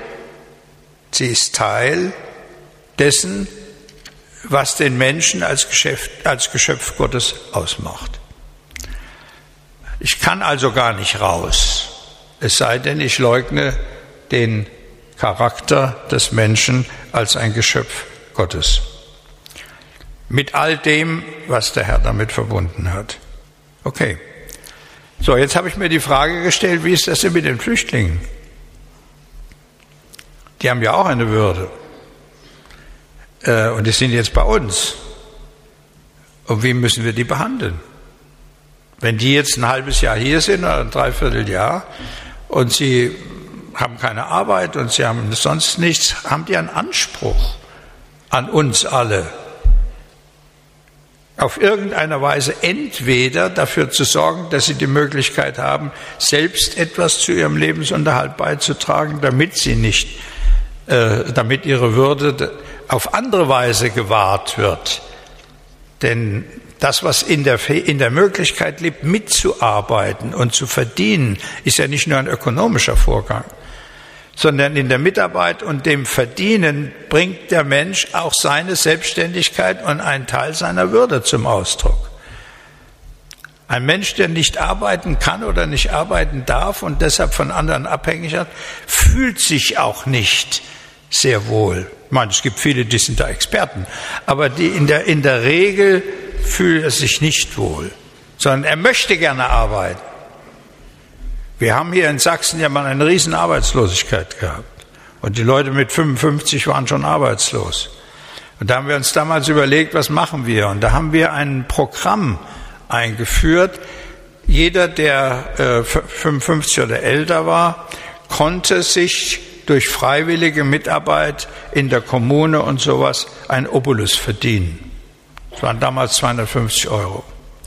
[SPEAKER 1] dessen, was den Menschen als Geschöpf Gottes ausmacht. Ich kann also gar nicht raus, es sei denn, ich leugne den Charakter des Menschen als ein Geschöpf Gottes. Mit all dem, was der Herr damit verbunden hat. Okay. So, jetzt habe ich mir die Frage gestellt, wie ist das denn mit den Flüchtlingen? Die haben ja auch eine Würde. Und die sind jetzt bei uns. Und wie müssen wir die behandeln? Wenn die jetzt ein halbes Jahr hier sind oder ein Dreivierteljahr und sie haben keine Arbeit und sie haben sonst nichts, haben die einen Anspruch an uns alle, auf irgendeine Weise entweder dafür zu sorgen, dass sie die Möglichkeit haben, selbst etwas zu ihrem Lebensunterhalt beizutragen, damit sie nicht damit ihre Würde auf andere Weise gewahrt wird. Denn das, was in der Möglichkeit liegt, mitzuarbeiten und zu verdienen, ist ja nicht nur ein ökonomischer Vorgang, sondern in der Mitarbeit und dem Verdienen bringt der Mensch auch seine Selbstständigkeit und einen Teil seiner Würde zum Ausdruck. Ein Mensch, der nicht arbeiten kann oder nicht arbeiten darf und deshalb von anderen abhängig ist, fühlt sich auch nicht sehr wohl. Ich meine, es gibt viele, die sind da Experten, aber die in der Regel fühlt er sich nicht wohl, sondern er möchte gerne arbeiten. Wir haben hier in Sachsen ja mal eine riesen Arbeitslosigkeit gehabt und die Leute mit 55 waren schon arbeitslos. Und da haben wir uns damals überlegt, was machen wir? Und da haben wir ein Programm eingeführt. Jeder, der 55 oder älter war, konnte sich durch freiwillige Mitarbeit in der Kommune und sowas ein Obolus verdienen. Das waren damals 250 €.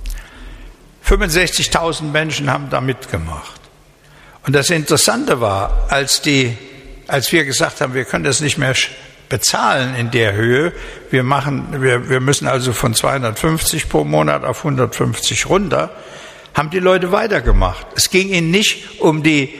[SPEAKER 1] 65.000 Menschen haben da mitgemacht. Und das Interessante war, als wir gesagt haben, wir können das nicht mehr bezahlen in der Höhe, wir müssen also von 250 pro Monat auf 150 runter, haben die Leute weitergemacht. Es ging ihnen nicht um die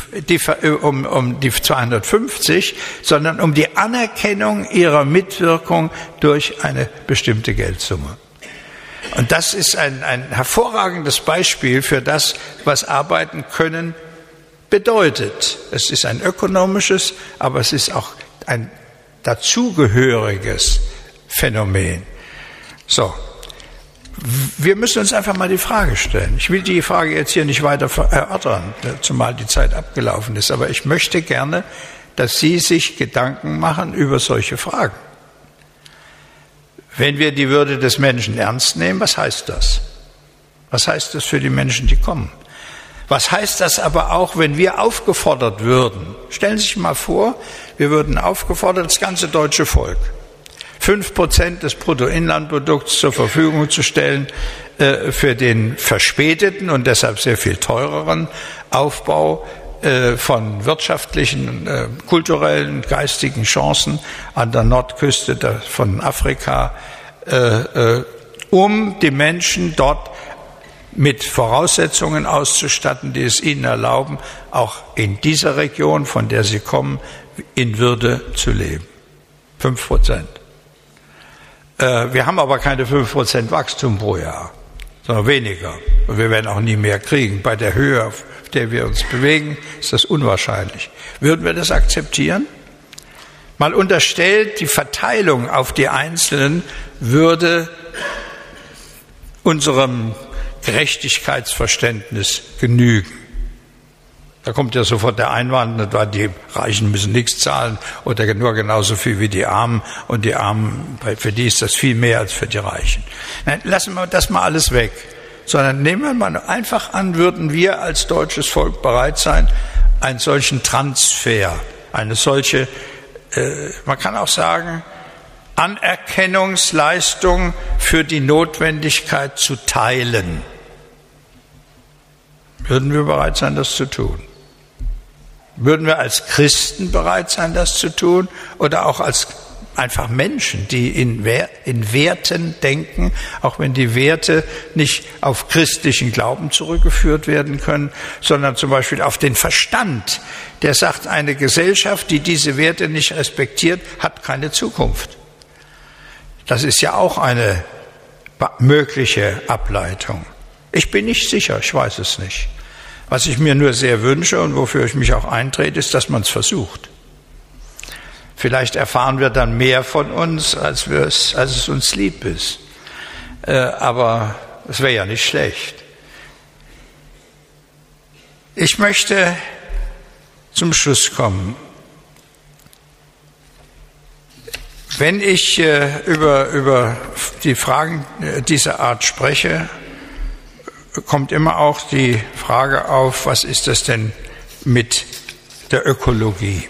[SPEAKER 1] 250, sondern um die Anerkennung ihrer Mitwirkung durch eine bestimmte Geldsumme. Und das ist ein hervorragendes Beispiel für das, was Arbeiten können bedeutet. Es ist ein ökonomisches, aber es ist auch ein dazugehöriges Phänomen. So. Wir müssen uns einfach mal die Frage stellen. Ich will die Frage jetzt hier nicht weiter erörtern, zumal die Zeit abgelaufen ist, aber ich möchte gerne, dass Sie sich Gedanken machen über solche Fragen. Wenn wir die Würde des Menschen ernst nehmen, was heißt das? Was heißt das für die Menschen, die kommen? Was heißt das aber auch, wenn wir aufgefordert würden? Stellen Sie sich mal vor, wir würden aufgefordert, das ganze deutsche Volk, 5% des Bruttoinlandprodukts zur Verfügung zu stellen für den verspäteten und deshalb sehr viel teureren Aufbau von wirtschaftlichen, kulturellen, geistigen Chancen an der Nordküste von Afrika, um die Menschen dort mit Voraussetzungen auszustatten, die es ihnen erlauben, auch in dieser Region, von der sie kommen, in Würde zu leben. 5%. Wir haben aber keine 5% Wachstum pro Jahr, sondern weniger. Und wir werden auch nie mehr kriegen. Bei der Höhe, auf der wir uns bewegen, ist das unwahrscheinlich. Würden wir das akzeptieren? Mal unterstellt, die Verteilung auf die Einzelnen würde unserem Gerechtigkeitsverständnis genügen. Da kommt ja sofort der Einwand, die Reichen müssen nichts zahlen oder nur genauso viel wie die Armen und die Armen, für die ist das viel mehr als für die Reichen. Nein, lassen wir das mal alles weg, sondern nehmen wir mal einfach an, würden wir als deutsches Volk bereit sein, einen solchen Transfer, eine solche, man kann auch sagen, Anerkennungsleistung für die Notwendigkeit zu teilen. Würden wir bereit sein, das zu tun? Würden wir als Christen bereit sein, das zu tun? Oder auch als einfach Menschen, die in Werten denken, auch wenn die Werte nicht auf christlichen Glauben zurückgeführt werden können, sondern zum Beispiel auf den Verstand, der sagt, eine Gesellschaft, die diese Werte nicht respektiert, hat keine Zukunft. Das ist ja auch eine mögliche Ableitung. Ich bin nicht sicher, ich weiß es nicht. Was ich mir nur sehr wünsche und wofür ich mich auch eintrete, ist, dass man es versucht. Vielleicht erfahren wir dann mehr von uns, als es uns lieb ist. Aber es wäre ja nicht schlecht. Ich möchte zum Schluss kommen. Wenn ich über die Fragen dieser Art spreche, kommt immer auch die Frage auf, was ist das denn mit der Ökologie?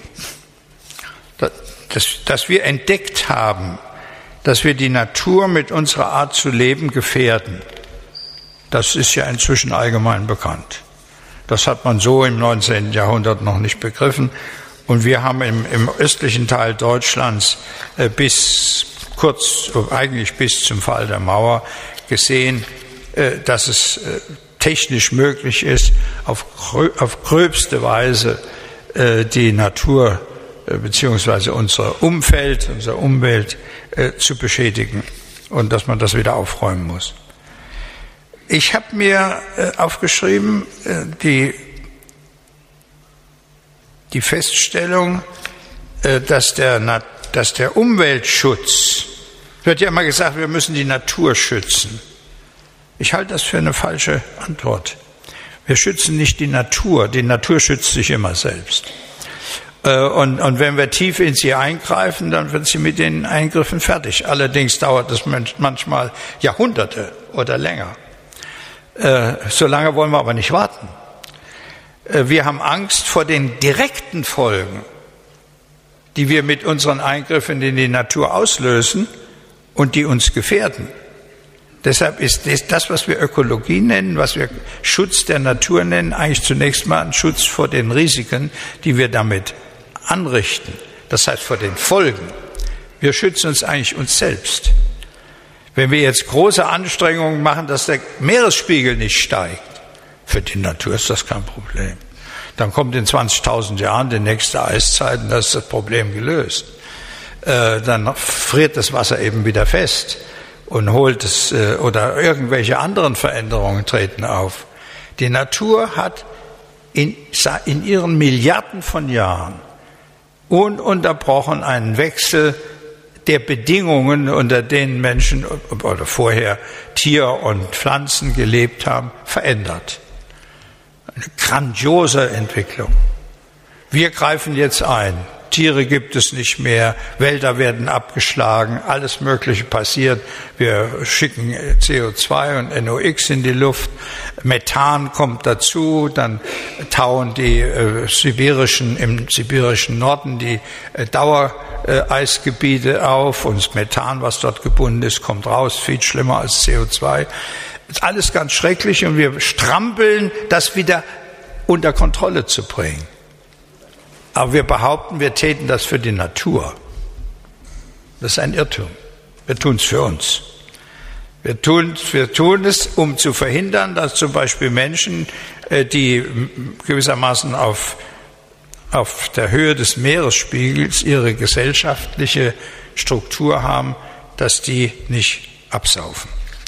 [SPEAKER 1] Dass wir entdeckt haben, dass wir die Natur mit unserer Art zu leben gefährden, das ist ja inzwischen allgemein bekannt. Das hat man so im 19. Jahrhundert noch nicht begriffen Und wir haben im östlichen Teil Deutschlands eigentlich bis zum Fall der Mauer gesehen, dass es technisch möglich ist, auf gröbste Weise die Natur beziehungsweise unser Umwelt zu beschädigen und dass man das wieder aufräumen muss. Ich habe mir aufgeschrieben, die Feststellung, dass der Umweltschutz, wird ja immer gesagt, wir müssen die Natur schützen. Ich halte das für eine falsche Antwort. Wir schützen nicht die Natur schützt sich immer selbst. Und wenn wir tief in sie eingreifen, dann wird sie mit den Eingriffen fertig. Allerdings dauert das manchmal Jahrhunderte oder länger. So lange wollen wir aber nicht warten. Wir haben Angst vor den direkten Folgen, die wir mit unseren Eingriffen in die Natur auslösen und die uns gefährden. Deshalb ist das, was wir Ökologie nennen, was wir Schutz der Natur nennen, eigentlich zunächst mal ein Schutz vor den Risiken, die wir damit anrichten. Das heißt vor den Folgen. Wir schützen uns eigentlich uns selbst. Wenn wir jetzt große Anstrengungen machen, dass der Meeresspiegel nicht steigt, für die Natur ist das kein Problem. Dann kommt in 20.000 Jahren die nächste Eiszeit und dann ist das Problem gelöst. Dann friert das Wasser eben wieder fest und holt es, oder irgendwelche anderen Veränderungen treten auf. Die Natur hat in ihren Milliarden von Jahren ununterbrochen einen Wechsel der Bedingungen, unter denen Menschen oder vorher Tier und Pflanzen gelebt haben, verändert. Eine grandiose Entwicklung. Wir greifen jetzt ein. Tiere gibt es nicht mehr, Wälder werden abgeschlagen, alles Mögliche passiert. Wir schicken CO2 und NOx in die Luft, Methan kommt dazu, dann tauen im sibirischen Norden die Dauereisgebiete auf und das Methan, was dort gebunden ist, kommt raus, viel schlimmer als CO2. Das ist alles ganz schrecklich und wir strampeln, das wieder unter Kontrolle zu bringen. Aber wir behaupten, wir täten das für die Natur. Das ist ein Irrtum. Wir tun es für uns. Wir tun es, um zu verhindern, dass zum Beispiel Menschen, die gewissermaßen auf der Höhe des Meeresspiegels ihre gesellschaftliche Struktur haben, dass die nicht absaufen.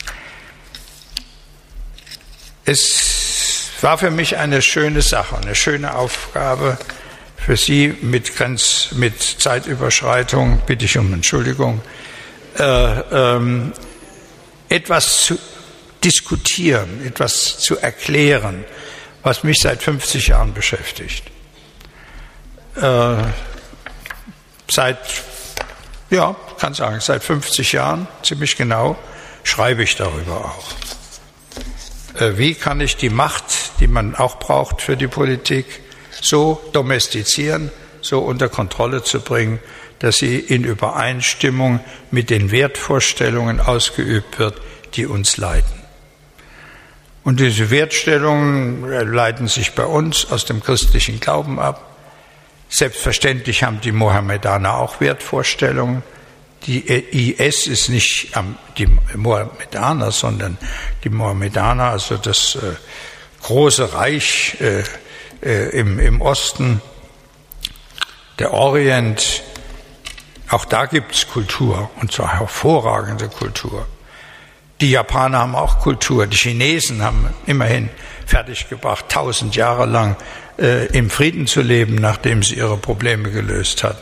[SPEAKER 1] Es war für mich eine schöne Sache, eine schöne Aufgabe, für Sie mit Zeitüberschreitung, bitte ich um Entschuldigung, etwas zu diskutieren, etwas zu erklären, was mich seit 50 Jahren beschäftigt. Seit 50 Jahren, ziemlich genau, schreibe ich darüber auch. Wie kann ich die Macht, die man auch braucht für die Politik, so domestizieren, so unter Kontrolle zu bringen, dass sie in Übereinstimmung mit den Wertvorstellungen ausgeübt wird, die uns leiten. Und diese Wertstellungen leiten sich bei uns aus dem christlichen Glauben ab. Selbstverständlich haben die Mohammedaner auch Wertvorstellungen. Die IS ist nicht die Mohammedaner, sondern die Mohammedaner, also das große Reich im Osten, der Orient, auch da gibt es Kultur, und zwar hervorragende Kultur. Die Japaner haben auch Kultur, die Chinesen haben immerhin fertiggebracht, 1000 Jahre lang im Frieden zu leben, nachdem sie ihre Probleme gelöst hatten.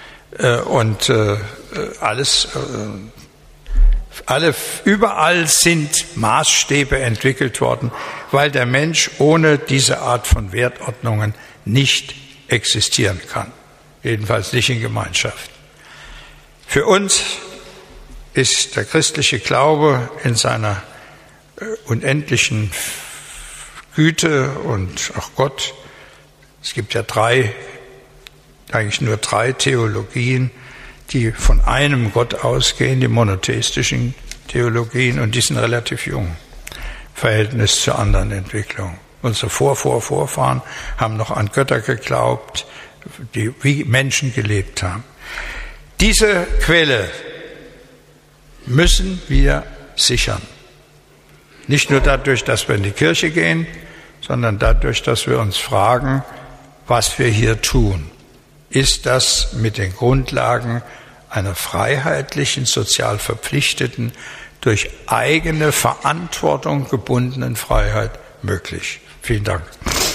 [SPEAKER 1] Überall sind Maßstäbe entwickelt worden, weil der Mensch ohne diese Art von Wertordnungen nicht existieren kann. Jedenfalls nicht in Gemeinschaft. Für uns ist der christliche Glaube in seiner unendlichen Güte und auch Gott, es gibt ja eigentlich nur drei Theologien, die von einem Gott ausgehen, die monotheistischen Theologien, und die sind relativ jung im Verhältnis zu anderen Entwicklungen. Unsere Vorfahren haben noch an Götter geglaubt, wie Menschen gelebt haben. Diese Quelle müssen wir sichern. Nicht nur dadurch, dass wir in die Kirche gehen, sondern dadurch, dass wir uns fragen, was wir hier tun. Ist das mit den Grundlagen einer freiheitlichen, sozial verpflichteten, durch eigene Verantwortung gebundenen Freiheit möglich? Vielen Dank.